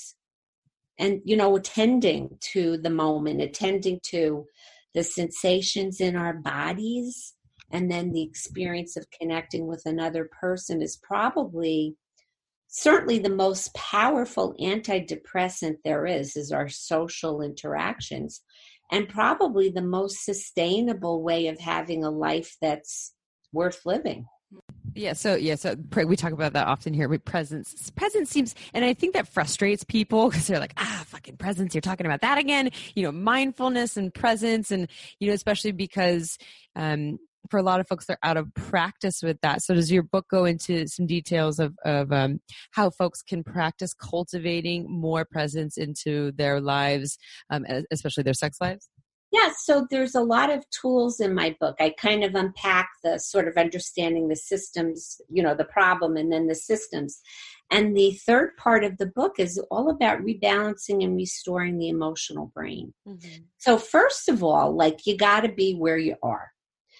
E: And, you know, attending to the moment, attending to the sensations in our bodies, and then the experience of connecting with another person is probably, certainly the most powerful antidepressant there is, is our social interactions. And probably the most sustainable way of having a life that's worth living.
A: Yeah. So, yeah. So we talk about that often here. But presence, presence seems, and I think that frustrates people because they're like, ah, fucking presence. You're talking about that again, you know, mindfulness and presence. And, you know, especially because, um, for a lot of folks, they're out of practice with that. So does your book go into some details of, of um, how folks can practice cultivating more presence into their lives, um, especially their sex lives?
E: Yeah, so there's a lot of tools in my book. I kind of unpack the sort of understanding the systems, you know, the problem and then the systems. And the third part of the book is all about rebalancing and restoring the emotional brain. Mm-hmm. So first of all, like you got to be where you are.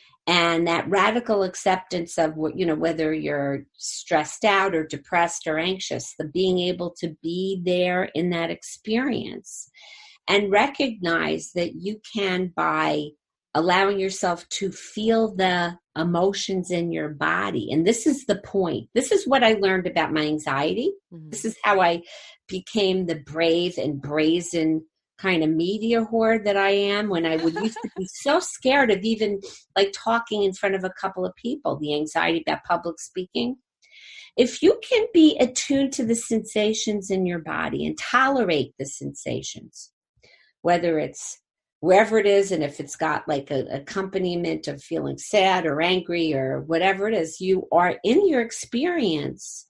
E: And that radical acceptance of, you know, whether you're stressed out or depressed or anxious, the being able to be there in that experience and recognize that you can, by allowing yourself to feel the emotions in your body. And this is the point. This is what I learned about my anxiety. Mm-hmm. This is how I became the brave and brazen kind of media whore that I am, when I would used to be so scared of even like talking in front of a couple of people, the anxiety about public speaking. If you can be attuned to the sensations in your body and tolerate the sensations, whether it's wherever it is, and if it's got like an accompaniment of feeling sad or angry or whatever it is, you are in your experience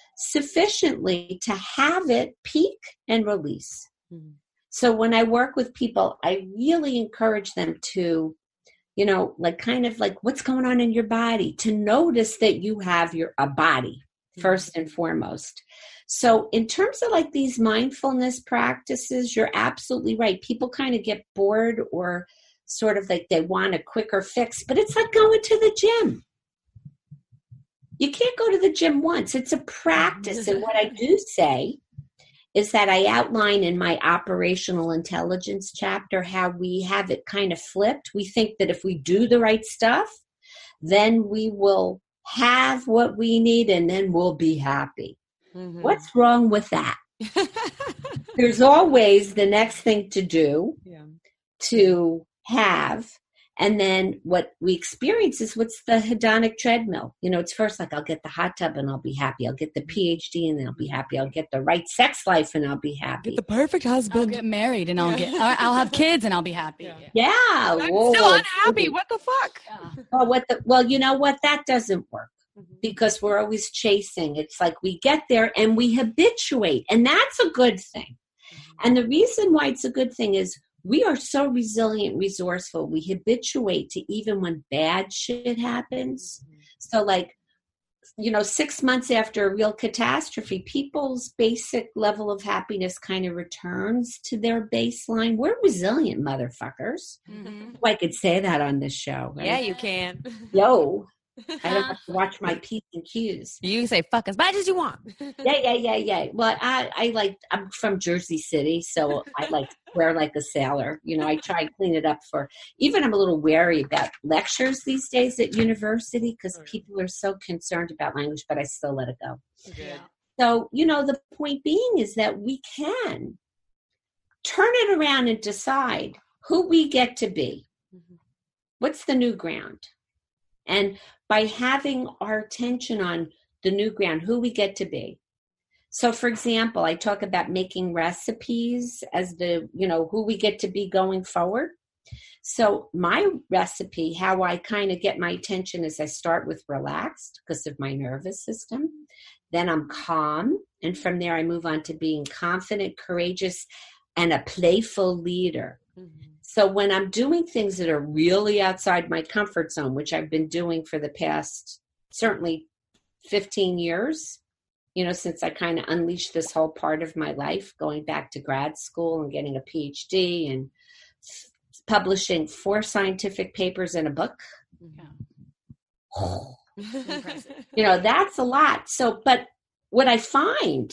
E: sufficiently to have it peak and release. Mm-hmm. So when I work with people, I really encourage them to, you know, like kind of like what's going on in your body, to notice that you have your a body first and foremost. So in terms of like these mindfulness practices, you're absolutely right. People kind of get bored or sort of like they want a quicker fix, but it's like going to the gym. You can't go to the gym once. It's a practice. And what I do say is that I outline in my operational intelligence chapter how we have it kind of flipped. We think that if we do the right stuff, then we will have what we need and then we'll be happy. Mm-hmm. What's wrong with that? There's always the next thing to do, yeah. to have. And then what we experience is what's the hedonic treadmill. You know, it's first like, I'll get the hot tub and I'll be happy. I'll get the P H D and then I'll be happy. I'll get the right sex life and I'll be happy.
A: Get the perfect husband.
B: I'll get married and I'll get, I'll have kids and I'll be happy.
E: Yeah. yeah.
A: I'm Whoa, so unhappy. What the fuck?
E: Yeah. Well, what the, well, you know what? That doesn't work. Because we're always chasing. It's like we get there and we habituate. And that's a good thing. Mm-hmm. And the reason why it's a good thing is we are so resilient, resourceful. We habituate to even when bad shit happens. Mm-hmm. So like, you know, six months after a real catastrophe, people's basic level of happiness kind of returns to their baseline. We're resilient motherfuckers. Mm-hmm. Oh, I could say that on this show. Right?
A: Yeah, you can.
E: Yo. I don't have to watch my P's and Q's.
A: You can say fuck as much as you want.
E: Yeah, yeah, yeah, yeah. Well, I, I like, I'm from Jersey City, so I like to wear like a sailor. You know, I try and clean it up for, even I'm a little wary about lectures these days at university because people are so concerned about language, but I still let it go.
B: Yeah.
E: So, you know, the point being is that we can turn it around and decide who we get to be. Mm-hmm. What's the new ground? And by having our attention on the new ground, who we get to be. So, for example, I talk about making recipes as the, you know, who we get to be going forward. So my recipe, how I kind of get my attention is I start with relaxed because of my nervous system. Then I'm calm. And from there, I move on to being confident, courageous, and a playful leader. Mm-hmm. So when I'm doing things that are really outside my comfort zone, which I've been doing for the past certainly fifteen years, you know, since I kind of unleashed this whole part of my life, going back to grad school and getting a P H D and f- publishing four scientific papers in a book. Yeah. You know, that's a lot. So, but what I find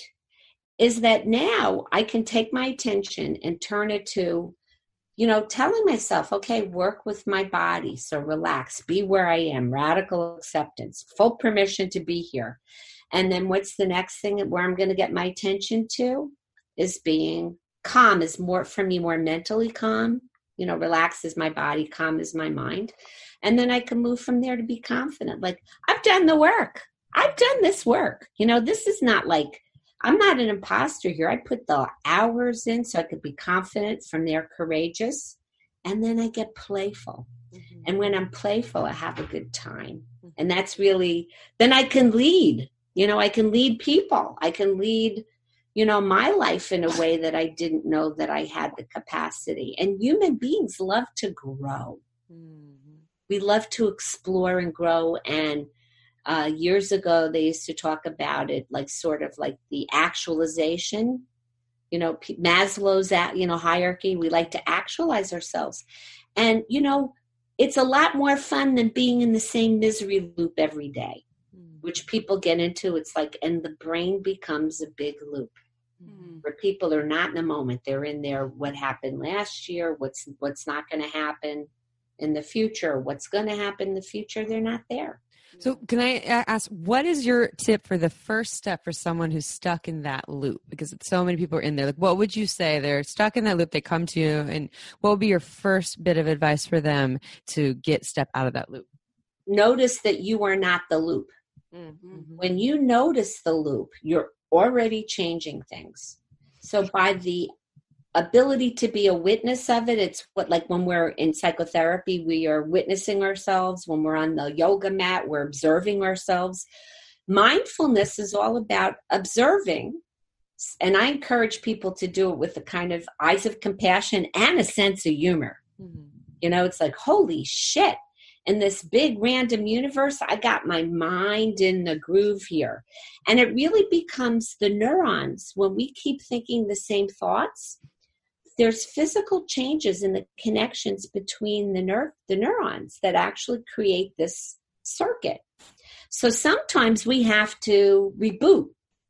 E: is that now I can take my attention and turn it to, you know, telling myself, okay, work with my body. So relax, be where I am, radical acceptance, full permission to be here. And then what's the next thing where I'm going to get my attention to is being calm is more for me, more mentally calm. You know, relax is my body, calm is my mind. And then I can move from there to be confident. Like, I've done the work. I've done this work. You know, this is not like, I'm not an imposter here. I put the hours in so I could be confident, from there courageous. And then I get playful. Mm-hmm. And when I'm playful, I have a good time. Mm-hmm. And that's really, then I can lead. You know, I can lead people. I can lead, you know, my life in a way that I didn't know that I had the capacity. And human beings love to grow. Mm-hmm. We love to explore and grow. And uh, years ago, they used to talk about it like sort of like the actualization, you know, P- Maslow's, you know, hierarchy. We like to actualize ourselves. And, you know, it's a lot more fun than being in the same misery loop every day, which people get into. It's like, and the brain becomes a big loop mm-hmm. where people are not in the moment. They're in there, what happened last year, what's what's not going to happen in the future, what's going to happen in the future. They're not there.
A: So can I ask, what is your tip for the first step for someone who's stuck in that loop? Because so many people are in there. Like, what would you say? They're stuck in that loop. They come to you, and what would be your first bit of advice for them to get step out of that loop?
E: Notice that you are not the loop. Mm-hmm. When you notice the loop, you're already changing things. So by the ability to be a witness of it, it's what, like when we're in psychotherapy, we are witnessing ourselves. When we're on the yoga mat, we're observing ourselves. Mindfulness is all about observing. And I encourage people to do it with the kind of eyes of compassion and a sense of humor. Mm-hmm. You know, it's like, holy shit. In this big random universe, I got my mind in the groove here. And it really becomes the neurons. When we keep thinking the same thoughts, there's physical changes in the connections between the nerve, the neurons that actually create this circuit. So sometimes we have to reboot.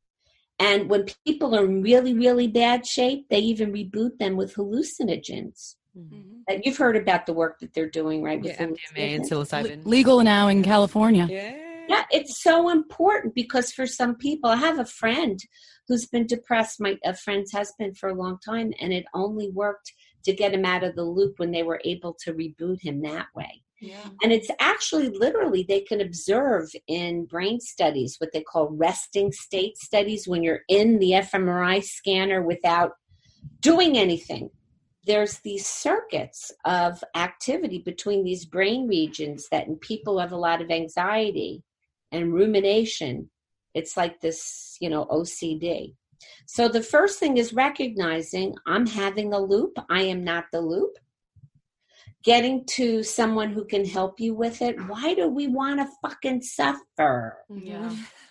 E: And when people are in really, really bad shape, they even reboot them with hallucinogens. Mm-hmm. You've heard about the work that they're doing, right? With
A: yeah, M D M A and psilocybin.
B: Le- legal now in California.
E: Yeah. yeah, it's so important because for some people, I have a friend who's been depressed, my a friend's husband, for a long time, and it only worked to get him out of the loop when they were able to reboot him that way. Yeah. And it's actually literally, they can observe in brain studies what they call resting state studies, when you're in the fMRI scanner without doing anything. There's these circuits of activity between these brain regions that in people who have a lot of anxiety and rumination, it's like this, you know, O C D. So the first thing is recognizing I'm having a loop. I am not the loop. Getting to someone who can help you with it. Why do we want to fucking suffer?
B: Yeah.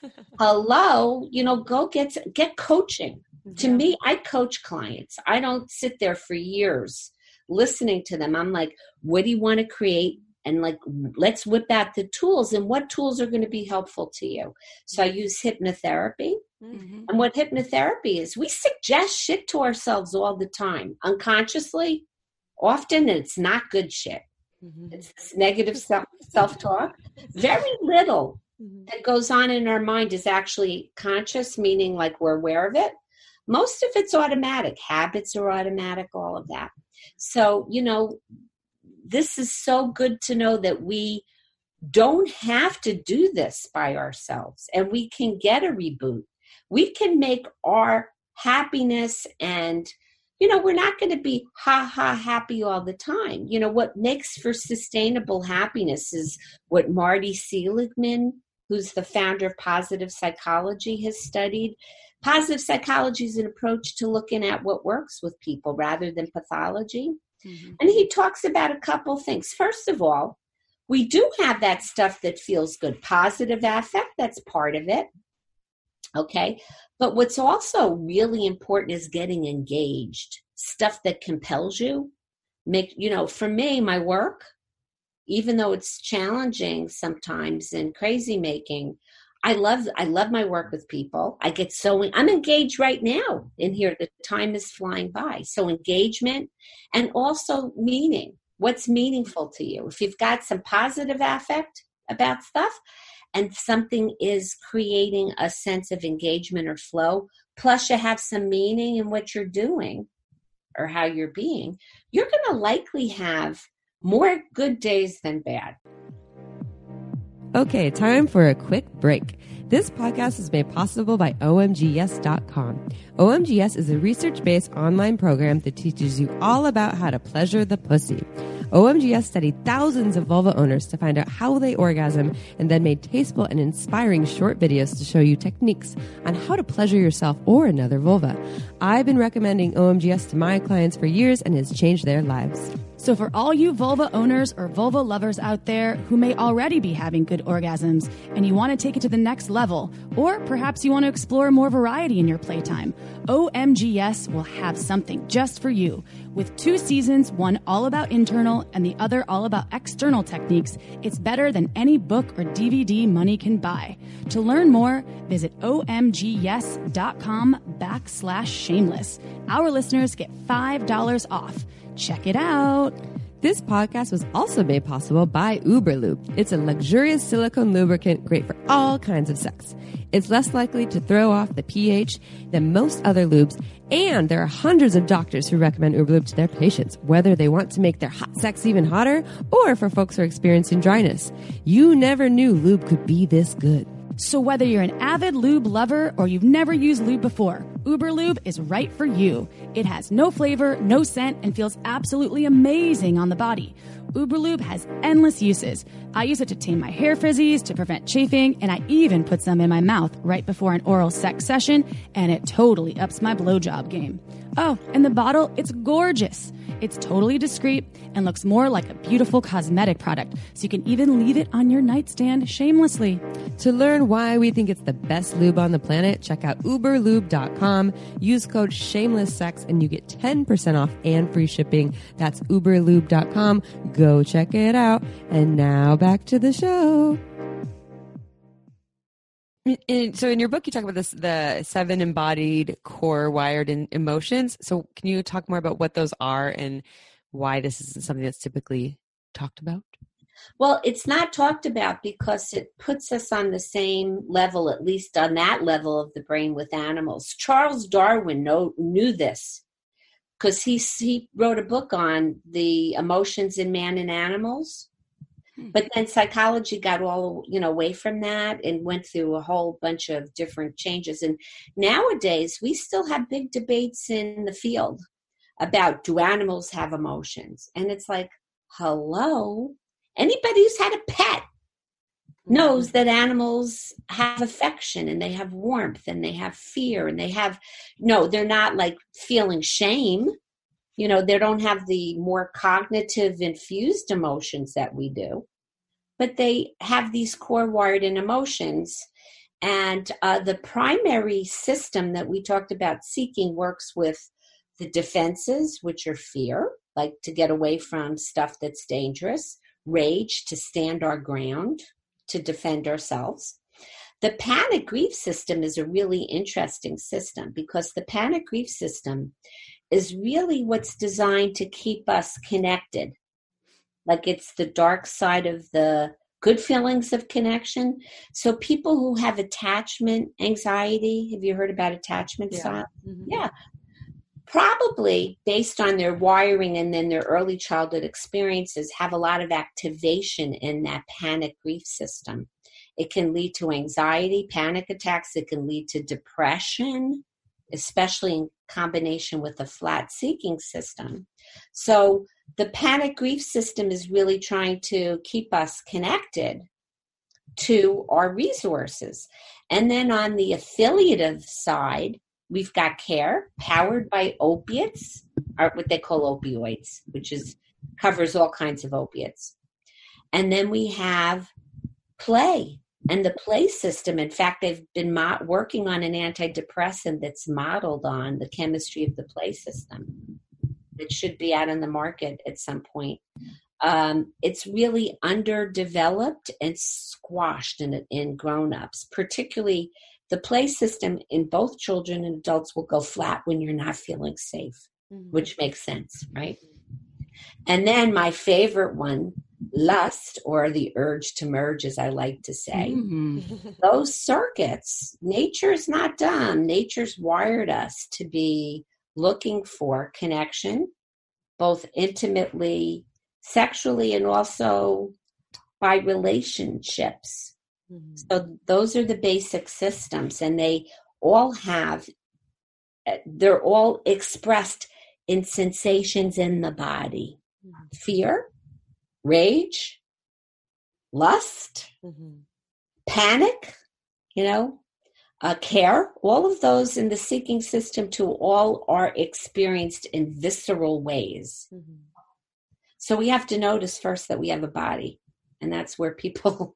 E: Hello, you know, go get get coaching. To yeah. me, I coach clients. I don't sit there for years listening to them. I'm like, what do you want to create? and like, let's whip out the tools and what tools are going to be helpful to you. So I use hypnotherapy. Mm-hmm. And what hypnotherapy is, we suggest shit to ourselves all the time, unconsciously. Often it's not good shit. Mm-hmm. It's this negative self, self-talk. Very little mm-hmm. that goes on in our mind is actually conscious, meaning like we're aware of it. Most of it's automatic. Habits are automatic, all of that. So, you know, this is so good to know that we don't have to do this by ourselves, and we can get a reboot. We can make our happiness, and, you know, we're not going to be ha ha happy all the time. You know, what makes for sustainable happiness is what Marty Seligman, who's the founder of positive psychology, has studied. Positive psychology is an approach to looking at what works with people rather than pathology. Mm-hmm. And he talks about a couple things. First of all, we do have that stuff that feels good. Positive affect, that's part of it. Okay. But what's also really important is getting engaged. Stuff that compels you. Make, you know, for me, my work, even though it's challenging sometimes and crazy making, I love I love my work with people. I get so I'm engaged right now in here. The time is flying by. So engagement and also meaning. What's meaningful to you? If you've got some positive affect about stuff and something is creating a sense of engagement or flow, plus you have some meaning in what you're doing or how you're being, you're going to likely have more good days than bad.
A: Okay, time for a quick break. This podcast is made possible by O M G S dot com. O M G S is a research-based online program that teaches you all about how to pleasure the pussy. O M G S studied thousands of vulva owners to find out how they orgasm and then made tasteful and inspiring short videos to show you techniques on how to pleasure yourself or another vulva. I've been recommending O M G S to my clients for years and it's changed their lives.
B: So for all you vulva owners or vulva lovers out there who may already be having good orgasms and you want to take it to the next level, or perhaps you want to explore more variety in your playtime, O M G S will have something just for you. With two seasons, one all about internal and the other all about external techniques, it's better than any book or D V D money can buy. To learn more, visit omgs.com backslash shameless. Our listeners get five dollars off. Check it out.
A: This podcast was also made possible by Uberlube. It's a luxurious silicone lubricant great for all kinds of sex. It's less likely to throw off the pH than most other lubes, and there are hundreds of doctors who recommend Uberlube to their patients, whether they want to make their hot sex even hotter or for folks who are experiencing dryness. You never knew lube could be this good.
B: So whether you're an avid lube lover or you've never used lube before, Uberlube is right for you. It has no flavor, no scent, and feels absolutely amazing on the body. Uberlube has endless uses. I use it to tame my hair frizzies, to prevent chafing, and I even put some in my mouth right before an oral sex session, and it totally ups my blowjob game. Oh, and the bottle, it's gorgeous. It's totally discreet and looks more like a beautiful cosmetic product, so you can even leave it on your nightstand shamelessly.
A: To learn why we think it's the best lube on the planet, check out uberlube dot com. Use code shamelesssex and you get ten percent off and free shipping. That's uberlube dot com. Go check it out. And now back to the show. In, so in your book, you talk about this, the seven embodied core wired in emotions. So can you talk more about what those are and why this isn't something that's typically talked about?
E: Well, it's not talked about because it puts us on the same level, at least on that level of the brain with animals. Charles Darwin know, knew this because he, he wrote a book on the emotions in man and animals. But then psychology got all, you know, away from that and went through a whole bunch of different changes. And nowadays, we still have big debates in the field about, do animals have emotions? And it's like, hello? Anybody who's had a pet knows that animals have affection and they have warmth and they have fear and they have, no, they're not like feeling shame. You know, they don't have the more cognitive infused emotions that we do, but they have these core wired in emotions. And uh, the primary system that we talked about seeking works with the defenses, which are fear, like to get away from stuff that's dangerous, rage to stand our ground, to defend ourselves. The panic grief system is a really interesting system because the panic grief system is really what's designed to keep us connected. Like it's the dark side of the good feelings of connection. So people who have attachment anxiety, have you heard about attachment
A: Yeah.
E: style?
A: Mm-hmm.
E: Yeah. Probably based on their wiring and then their early childhood experiences have a lot of activation in that panic grief system. It can lead to anxiety, panic attacks. It can lead to depression, especially in combination with a flat seeking system. So the panic grief system is really trying to keep us connected to our resources. And then on the affiliative side, we've got care, powered by opiates, or what they call opioids, which is covers all kinds of opiates. And then we have play. And the play system, in fact, they've been mo- working on an antidepressant that's modeled on the chemistry of the play system. It should be out on the market at some point. Um, it's really underdeveloped and squashed in, in grown-ups, particularly the play system in both children and adults will go flat when you're not feeling safe, mm-hmm. which makes sense, right? And then my favorite one, lust, or the urge to merge, as I like to say. Mm-hmm. Those circuits, nature's not dumb. Nature's wired us to be looking for connection, both intimately, sexually, and also by relationships. Mm-hmm. So those are the basic systems, and they all have, they're all expressed in sensations in the body. Mm-hmm. Fear, rage, lust, mm-hmm. panic, you know, uh, care, all of those in the seeking system too, all are experienced in visceral ways. Mm-hmm. So we have to notice first that we have a body, and that's where people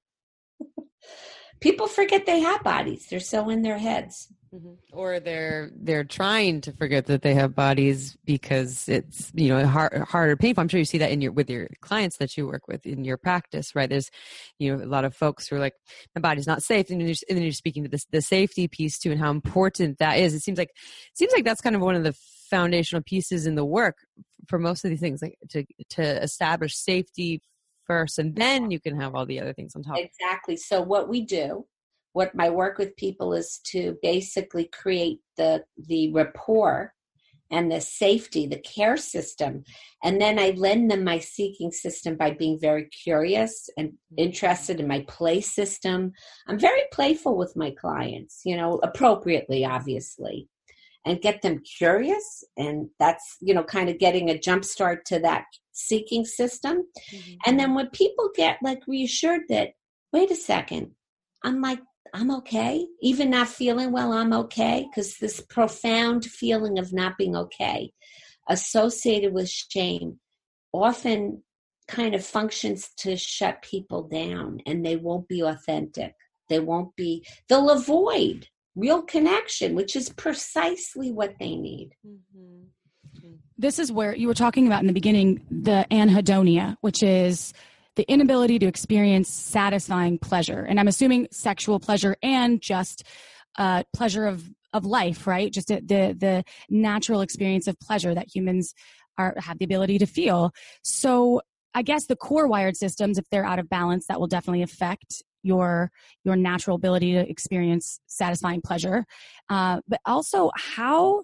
E: people forget they have bodies. They're so in their heads.
A: Mm-hmm. Or they're they're trying to forget that they have bodies because it's, you know, hard, hard or painful. I'm sure you see that in your with your clients that you work with in your practice, right? There's, you know, a lot of folks who are like, my body's not safe, and, you're, and then you're speaking to this the safety piece too, and how important that is. It seems like it seems like that's kind of one of the foundational pieces in the work for most of these things, like to to establish safety first, and then you can have all the other things on top.
E: Exactly. So what we do. What my work with people is to basically create the the rapport and the safety, the care system. And then I lend them my seeking system by being very curious and interested in my play system. I'm very playful with my clients, you know, appropriately, obviously, and get them curious. And that's, you know, kind of getting a jump start to that seeking system. Mm-hmm. And then when people get like reassured that, wait a second, I'm like, I'm okay. Even not feeling well, I'm okay. Because this profound feeling of not being okay associated with shame often kind of functions to shut people down, and they won't be authentic. They won't be, they'll avoid real connection, which is precisely what they need.
B: Mm-hmm. This is where you were talking about in the beginning, the anhedonia, which is the inability to experience satisfying pleasure. And I'm assuming sexual pleasure and just uh, pleasure of, of life, right? Just the, the the natural experience of pleasure that humans are have the ability to feel. So I guess the core wired systems, if they're out of balance, that will definitely affect your your natural ability to experience satisfying pleasure. Uh, but also, how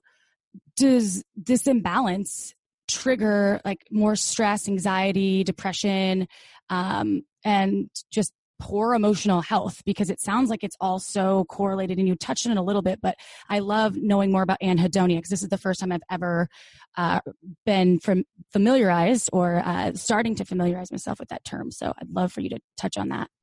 B: does this imbalance trigger like more stress, anxiety, depression, um, and just poor emotional health? Because it sounds like it's all so correlated, and you touched on it a little bit, but I love knowing more about anhedonia because this is the first time I've ever uh, been from familiarized or uh, starting to familiarize myself with that term. So I'd love for you to touch on that.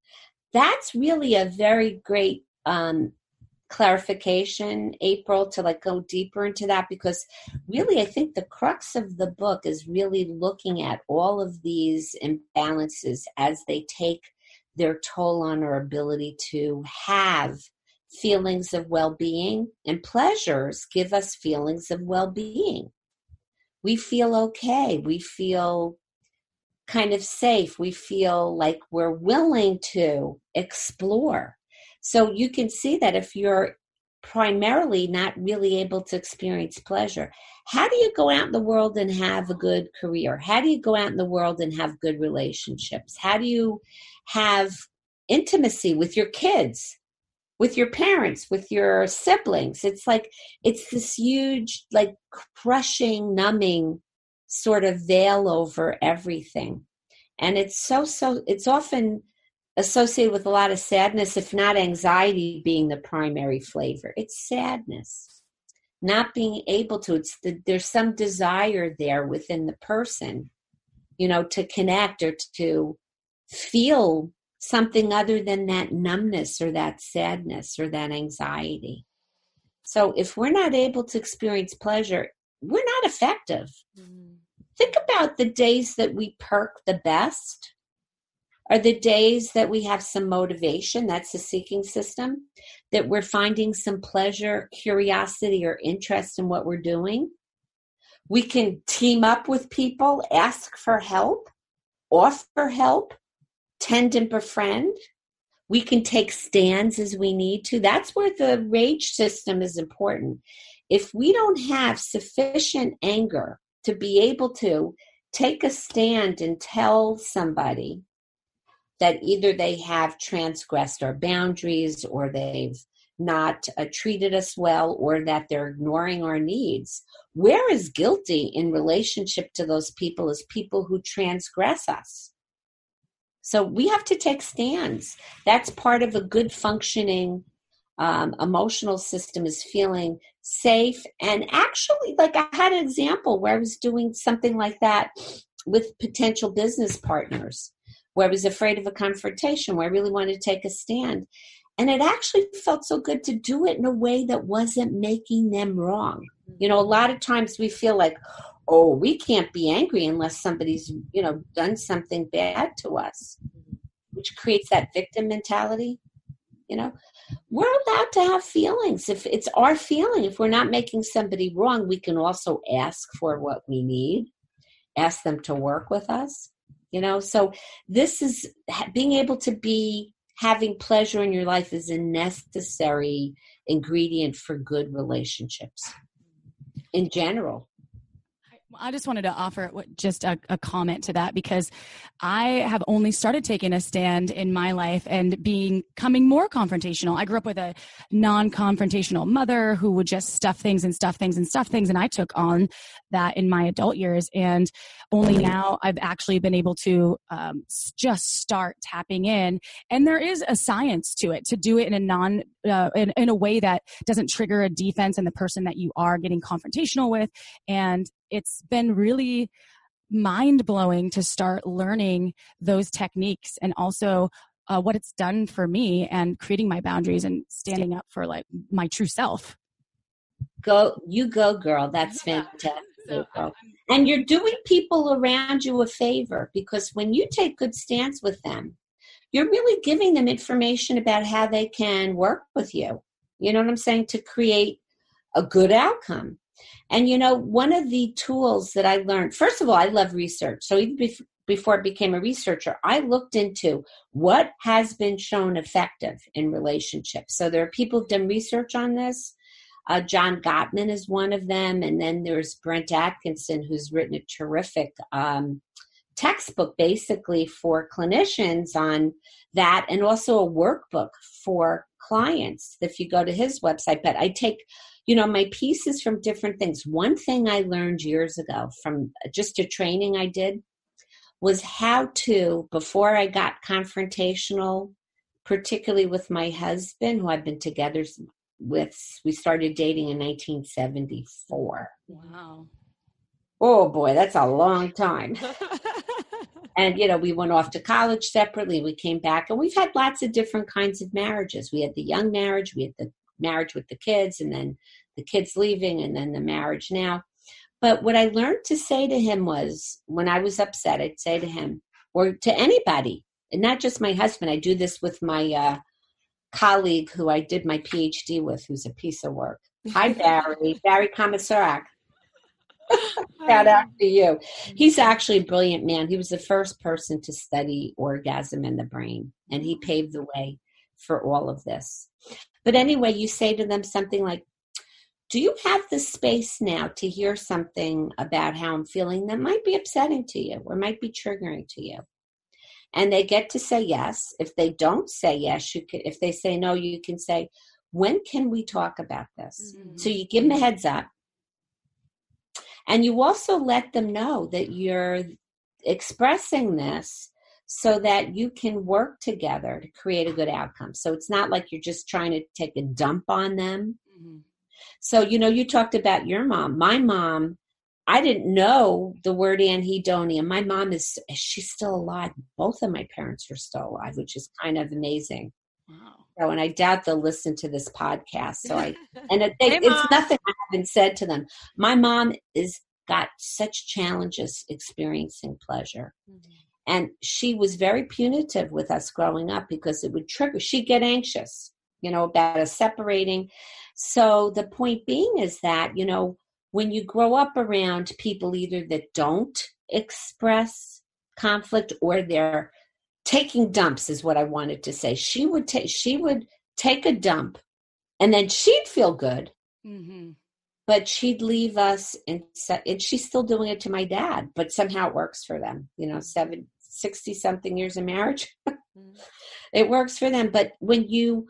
E: That's really a very great um, clarification, April, to like go deeper into that, because really I think the crux of the book is really looking at all of these imbalances as they take their toll on our ability to have feelings of well-being, and pleasures give us feelings of well-being. We feel okay. We feel kind of safe. We feel like we're willing to explore. So you can see that if you're primarily not really able to experience pleasure, how do you go out in the world and have a good career? How do you go out in the world and have good relationships? How do you have intimacy with your kids, with your parents, with your siblings? It's like, it's this huge, like crushing, numbing sort of veil over everything. And it's so, so, it's often associated with a lot of sadness, if not anxiety being the primary flavor. It's sadness, not being able to, it's the, there's some desire there within the person, you know, to connect or to feel something other than that numbness or that sadness or that anxiety. So if we're not able to experience pleasure, we're not effective. Mm. Think about the days that we perk the best are the days that we have some motivation. That's the seeking system, that we're finding some pleasure, curiosity, or interest in what we're doing. We can team up with people, ask for help, offer help, tend and befriend. We can take stands as we need to. That's where the rage system is important. If we don't have sufficient anger to be able to take a stand and tell somebody that either they have transgressed our boundaries or they've not uh, treated us well or that they're ignoring our needs, we're as guilty in relationship to those people as people who transgress us. So we have to take stands. That's part of a good functioning um, emotional system, is feeling safe. And actually, like I had an example where I was doing something like that with potential business partners, where I was afraid of a confrontation, where I really wanted to take a stand. And it actually felt so good to do it in a way that wasn't making them wrong. You know, a lot of times we feel like, oh, we can't be angry unless somebody's, you know, done something bad to us, which creates that victim mentality. You know, we're allowed to have feelings. If it's our feeling, if we're not making somebody wrong, we can also ask for what we need, ask them to work with us. You know, so this is being able to be having pleasure in your life is a necessary ingredient for good relationships in general.
B: I just wanted to offer just a, a comment to that, because I have only started taking a stand in my life and being, becoming more confrontational. I grew up with a non-confrontational mother who would just stuff things and stuff things and stuff things. And I took on that in my adult years. And only now I've actually been able to um, just start tapping in. And there is a science to it, to do it in a non, uh, in, in a way that doesn't trigger a defense in the person that you are getting confrontational with. And it's been really mind-blowing to start learning those techniques, and also uh, what it's done for me and creating my boundaries and standing up for like my true self.
E: Go, you go, girl. That's fantastic. So, girl. And you're doing people around you a favor, because when you take good stance with them, you're really giving them information about how they can work with you. You know what I'm saying? To create a good outcome. And, you know, one of the tools that I learned, first of all, I love research. So even bef- before I became a researcher, I looked into what has been shown effective in relationships. So there are people who've done research on this. Uh, John Gottman is one of them. And then there's Brent Atkinson, who's written a terrific um, textbook basically for clinicians on that, and also a workbook for clients if you go to his website. But I take, you know, my pieces from different things. One thing I learned years ago from just a training I did was how to, before I got confrontational, particularly with my husband, who I've been together with, we started dating in nineteen seventy-four.
B: Wow.
E: Oh boy, that's a long time. And, you know, we went off to college separately. We came back, and we've had lots of different kinds of marriages. We had the young marriage, we had the marriage with the kids, and then the kids leaving, and then the marriage now. But what I learned to say to him was, when I was upset, I'd say to him, or to anybody, and not just my husband. I do this with my uh, colleague who I did my PhD with, who's a piece of work. Hi, Barry. Barry Komisarek. Shout out to you. He's actually a brilliant man. He was the first person to study orgasm in the brain, and he paved the way for all of this. But anyway, you say to them something like, do you have the space now to hear something about how I'm feeling that might be upsetting to you or might be triggering to you? And they get to say yes. If they don't say yes, you can, if they say no, you can say, when can we talk about this? Mm-hmm. So you give them a heads up. And you also let them know that you're expressing this so that you can work together to create a good outcome. So it's not like you're just trying to take a dump on them. Mm-hmm. So, you know, you talked about your mom. My mom, I didn't know the word anhedonia. My mom is, she's still alive. Both of my parents are still alive, which is kind of amazing. Wow. So, and I doubt they'll listen to this podcast. So I, and it, hey, it's nothing I haven't said to them. My mom is got such challenges experiencing pleasure. Mm-hmm. And she was very punitive with us growing up because it would trigger, she'd get anxious, you know, about us separating. So the point being is that, you know, when you grow up around people either that don't express conflict or they're taking dumps is what I wanted to say. She would take, she would take a dump and then she'd feel good, mm-hmm. but she'd leave us and, and she's still doing it to my dad, but somehow it works for them, you know, seven, sixty something years of marriage. Mm-hmm. It works for them. But when you,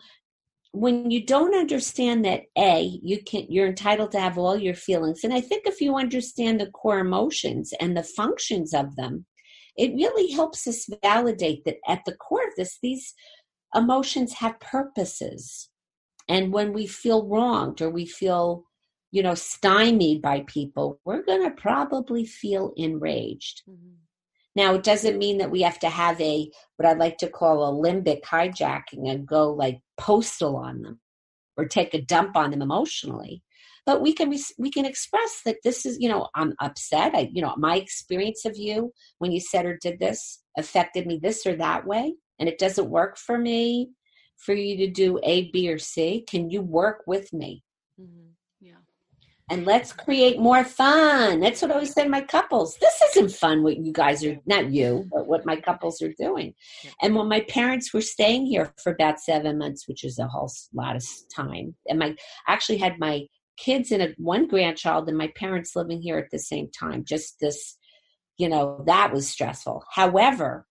E: when you don't understand that, A, you can, you're entitled to have all your feelings. And I think if you understand the core emotions and the functions of them, it really helps us validate that at the core of this, these emotions have purposes. And when we feel wronged or we feel, you know, stymied by people, we're going to probably feel enraged. Mm-hmm. Now, it doesn't mean that we have to have a, what I'd like to call a limbic hijacking and go like postal on them or take a dump on them emotionally. But we can we can express that this is, you know, I'm upset. I, you know, my experience of you when you said or did this affected me this or that way, and it doesn't work for me for you to do A, B, or C. Can you work with me? Mm-hmm. Yeah. And let's create more fun. That's what I always say to my couples. This isn't fun what you guys are, not you, but what my couples are doing. Yeah. And when my parents were staying here for about seven months, which is a whole lot of time, and my I actually had my kids and a, one grandchild and my parents living here at the same time. Just this, you know, that was stressful. However,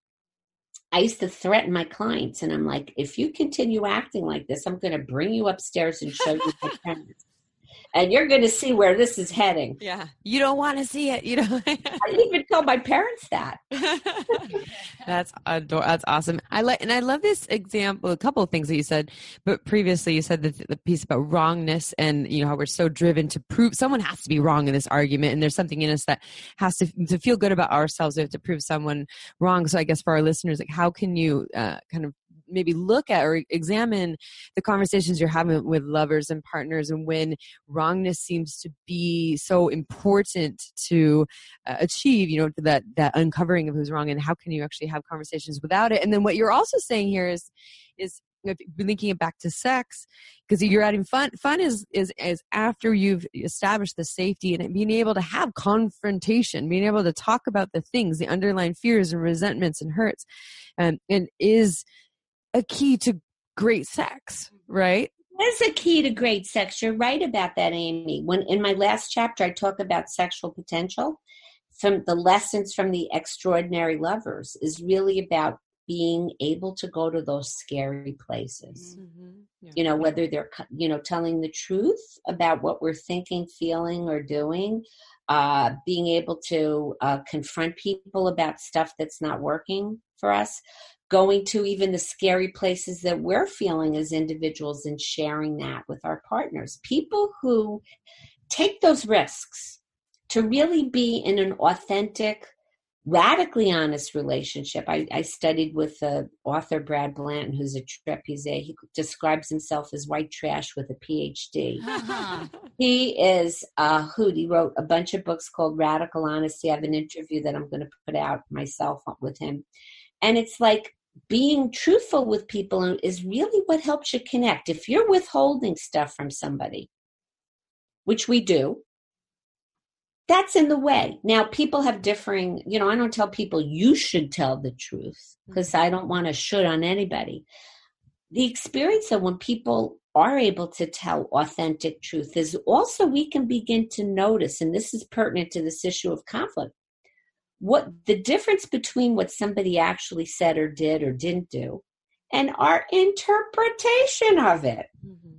E: I used to threaten my clients and I'm like, if you continue acting like this, I'm going to bring you upstairs and show you my parents. And you're going to see where this is heading.
A: Yeah. You don't want to see it. You know,
E: I didn't even tell my parents that.
A: That's ador- That's awesome. I like, and I love this example, a couple of things that you said, but previously you said the, the piece about wrongness and, you know, how we're so driven to prove someone has to be wrong in this argument. And there's something in us that has to, to feel good about ourselves. We have to prove someone wrong. So I guess for our listeners, like how can you uh, kind of maybe look at or examine the conversations you're having with lovers and partners, and when wrongness seems to be so important to uh, achieve, you know, that that uncovering of who's wrong, and how can you actually have conversations without it? And then what you're also saying here is is linking it back to sex, because you're adding fun. Fun is is is after you've established the safety and being able to have confrontation, being able to talk about the things, the underlying fears and resentments and hurts, um, and is a key to great sex, right?
E: There's a key to great sex. You're right about that, Amy. When in my last chapter, I talk about sexual potential. From the lessons from the extraordinary lovers is really about being able to go to those scary places. Mm-hmm. Yeah. You know, whether they're, you know, telling the truth about what we're thinking, feeling, or doing, uh, being able to uh, confront people about stuff that's not working for us, going to even the scary places that we're feeling as individuals and sharing that with our partners. People who take those risks to really be in an authentic, radically honest relationship. I, I studied with the author Brad Blanton, who's a trip. He's a, he describes himself as white trash with a P H D. Uh-huh. He is a hoot. He wrote a bunch of books called Radical Honesty. I have an interview that I'm going to put out myself with him. And it's like being truthful with people is really what helps you connect. If you're withholding stuff from somebody, which we do, that's in the way. Now, people have differing, you know, I don't tell people you should tell the truth because I don't want to should on anybody. The experience of when people are able to tell authentic truth is also we can begin to notice, and this is pertinent to this issue of conflict, what the difference between what somebody actually said or did or didn't do and our interpretation of it. Mm-hmm.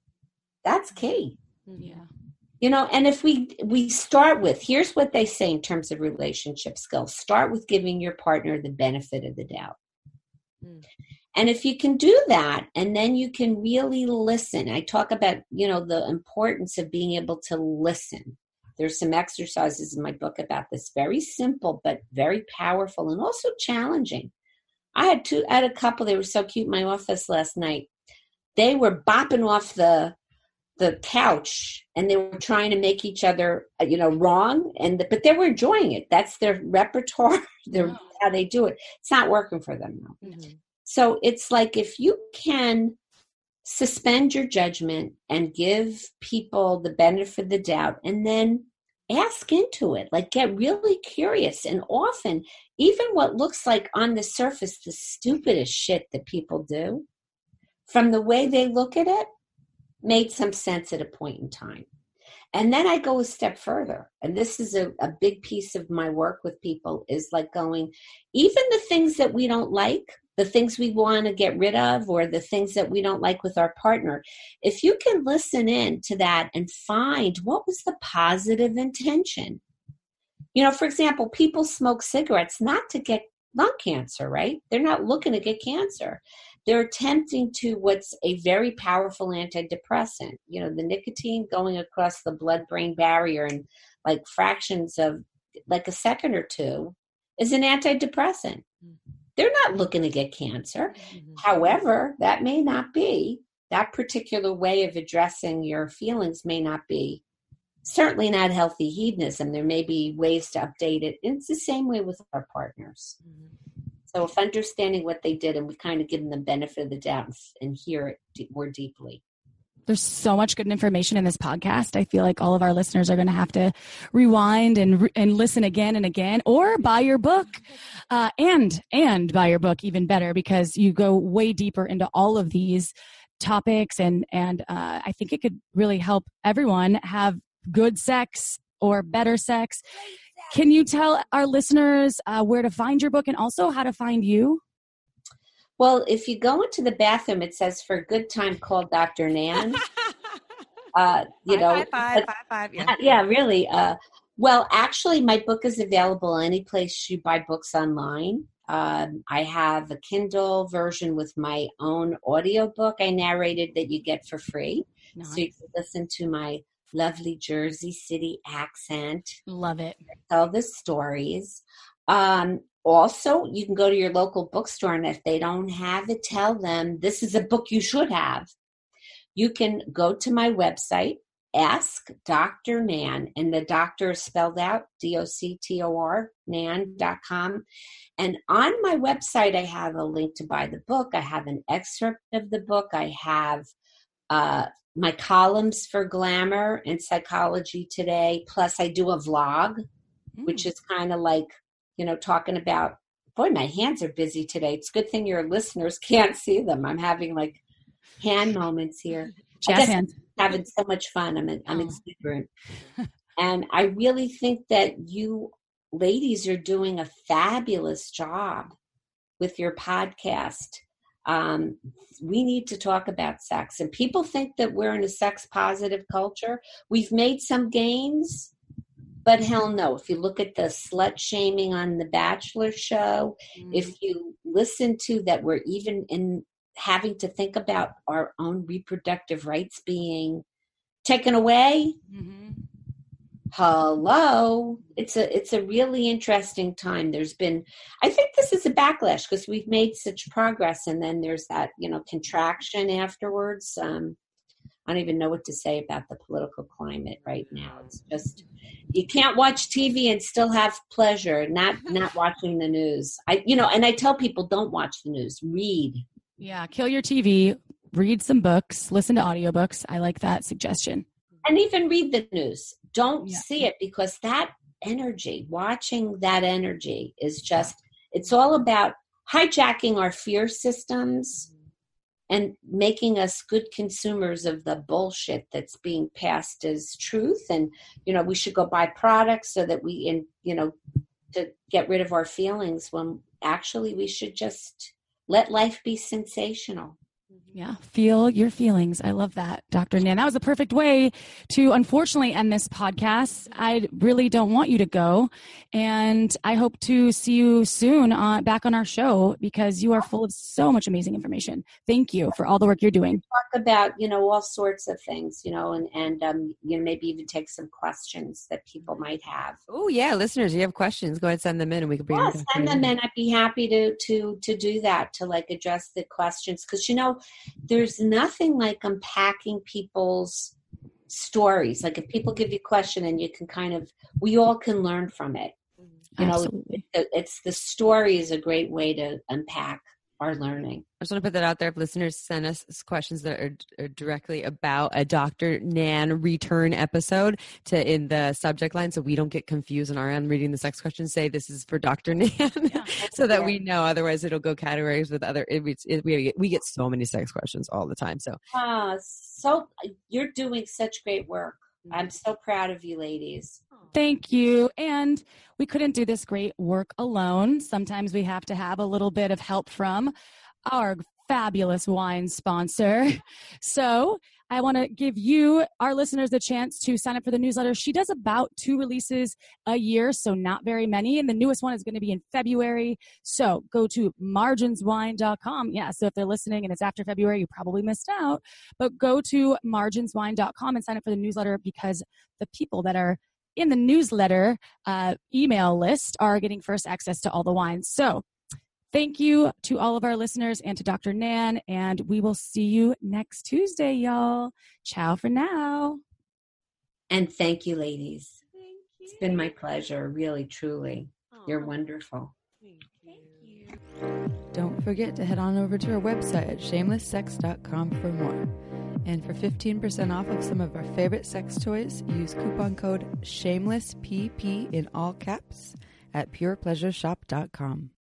E: That's key.
B: Yeah.
E: You know, and if we we start with, here's what they say in terms of relationship skills. Start with giving your partner the benefit of the doubt. Mm. And if you can do that, and then you can really listen. I talk about, you know, the importance of being able to listen. There's some exercises in my book about this, very simple, but very powerful and also challenging. I had two, I had a couple, they were so cute in my office last night. They were bopping off the the couch and they were trying to make each other, you know, wrong. And, the, but they were enjoying it. That's their repertoire, their, wow. how they do it. It's not working for them now. Mm-hmm. So it's like, if you can suspend your judgment and give people the benefit of the doubt and then ask into it, like get really curious. And often, even what looks like on the surface, the stupidest shit that people do, from the way they look at it, made some sense at a point in time. And then I go a step further. And this is a, a big piece of my work with people, is like going, even the things that we don't like, the things we want to get rid of, or the things that we don't like with our partner, if you can listen in to that and find what was the positive intention. You know, for example, people smoke cigarettes not to get lung cancer, right? They're not looking to get cancer. They're attempting to what's a very powerful antidepressant. You know, the nicotine going across the blood-brain barrier in like fractions of like a second or two is an antidepressant. They're not looking to get cancer. Mm-hmm. However, that may not be, that particular way of addressing your feelings may not be, certainly not healthy hedonism. There may be ways to update it. And it's the same way with our partners. Mm-hmm. So if understanding what they did and we kind of give them the benefit of the doubt and hear it d- more deeply.
B: There's so much good information in this podcast. I feel like all of our listeners are going to have to rewind and re- and listen again and again, or buy your book, uh, and and buy your book even better, because you go way deeper into all of these topics, and and uh, I think it could really help everyone have good sex or better sex. Can you tell our listeners uh, where to find your book and also how to find you?
E: Well, if you go into the bathroom, it says for a good time, call Doctor Nan. uh, you
A: five,
E: know,
A: five, five, five, five, yeah.
E: Uh, yeah, really. Uh, well, actually, my book is available any place you buy books online. Um, I have a Kindle version with my own audiobook I narrated that you get for free. Nice. So you can listen to my lovely Jersey City accent.
B: Love it.
E: Tell the stories. Um, also, you can go to your local bookstore, and if they don't have it, tell them this is a book you should have. You can go to my website, Ask Doctor Nan, and the doctor is spelled out, D O C T O R, nan dot com. And on my website, I have a link to buy the book. I have an excerpt of the book. I have uh, my columns for Glamour and Psychology Today. Plus, I do a vlog, mm. which is kind of like, you know, talking about, boy, my hands are busy today. It's a good thing your listeners can't see them. I'm having like hand moments here.
B: Jazz hands.
E: Having so much fun. I'm, I'm oh. exuberant. And I really think that you ladies are doing a fabulous job with your podcast. Um, we need to talk about sex. And people think that we're in a sex positive culture. We've made some gains, but hell no. If you look at the slut shaming on The Bachelor show, mm-hmm. if you listen to that, we're even in having to think about our own reproductive rights being taken away. Mm-hmm. Hello. It's a, it's a really interesting time. There's been, I think this is a backlash because we've made such progress, and then there's that, you know, contraction afterwards. Um, I don't even know what to say about the political climate right now. It's just, you can't watch T V and still have pleasure, not, not watching the news. I, you know, and I tell people, don't watch the news, read.
B: Yeah. Kill your T V, read some books, listen to audiobooks. I like that suggestion.
E: And even read the news. don't
B: Yeah.
E: see it, because that energy, watching that energy is just, it's all about hijacking our fear systems and making us good consumers of the bullshit that's being passed as truth. And, you know, we should go buy products so that we, in, you know, to get rid of our feelings, when actually we should just let life be sensational.
B: Yeah, feel your feelings. I love that, Doctor Nan. That was a perfect way to, unfortunately, end this podcast. I really don't want you to go, and I hope to see you soon on, back on our show, because you are full of so much amazing information. Thank you for all the work you're doing.
E: Talk about, you know, all sorts of things, you know, and, and um, you know, maybe even take some questions that people might have.
A: Oh, yeah, listeners, you have questions, go ahead and send them in, and we can bring
E: Yeah,
A: them back
E: send
A: in.
E: them in. I'd be happy to to to do that, to like address the questions, because, you know, there's nothing like unpacking people's stories. Like if people give you a question and you can kind of, we all can learn from it. You
B: Absolutely.
E: know, it, it's the story is a great way to unpack our learning.
A: I just want to put that out there. If listeners send us questions that are, are directly about a Doctor Nan return episode to in the subject line, so we don't get confused on our end reading the sex questions, say this is for Doctor Nan, yeah. so that we know. Otherwise, it'll go categories with other. It, it, we get, we get so many sex questions all the time. So,
E: ah, so you're doing such great work. I'm so proud of you, ladies.
B: Thank you. And we couldn't do this great work alone. Sometimes we have to have a little bit of help from our fabulous wine sponsor. So I want to give you, our listeners, a chance to sign up for the newsletter. She does about two releases a year, so not very many. And the newest one is going to be in February. So go to margins wine dot com. Yeah, so if they're listening and it's after February, you probably missed out. But go to margins wine dot com and sign up for the newsletter, because the people that are in the newsletter uh, email list are getting first access to all the wines. So thank you to all of our listeners and to Doctor Nan, and we will see you next Tuesday, y'all. Ciao for now.
E: And thank you, ladies. Thank you. It's been my pleasure, really, truly. Aww. You're wonderful.
C: Thank you. Don't forget to head on over to our website at shameless sex dot com for more. And for fifteen percent off of some of our favorite sex toys, use coupon code SHAMELESSPP in all caps at pure pleasure shop dot com.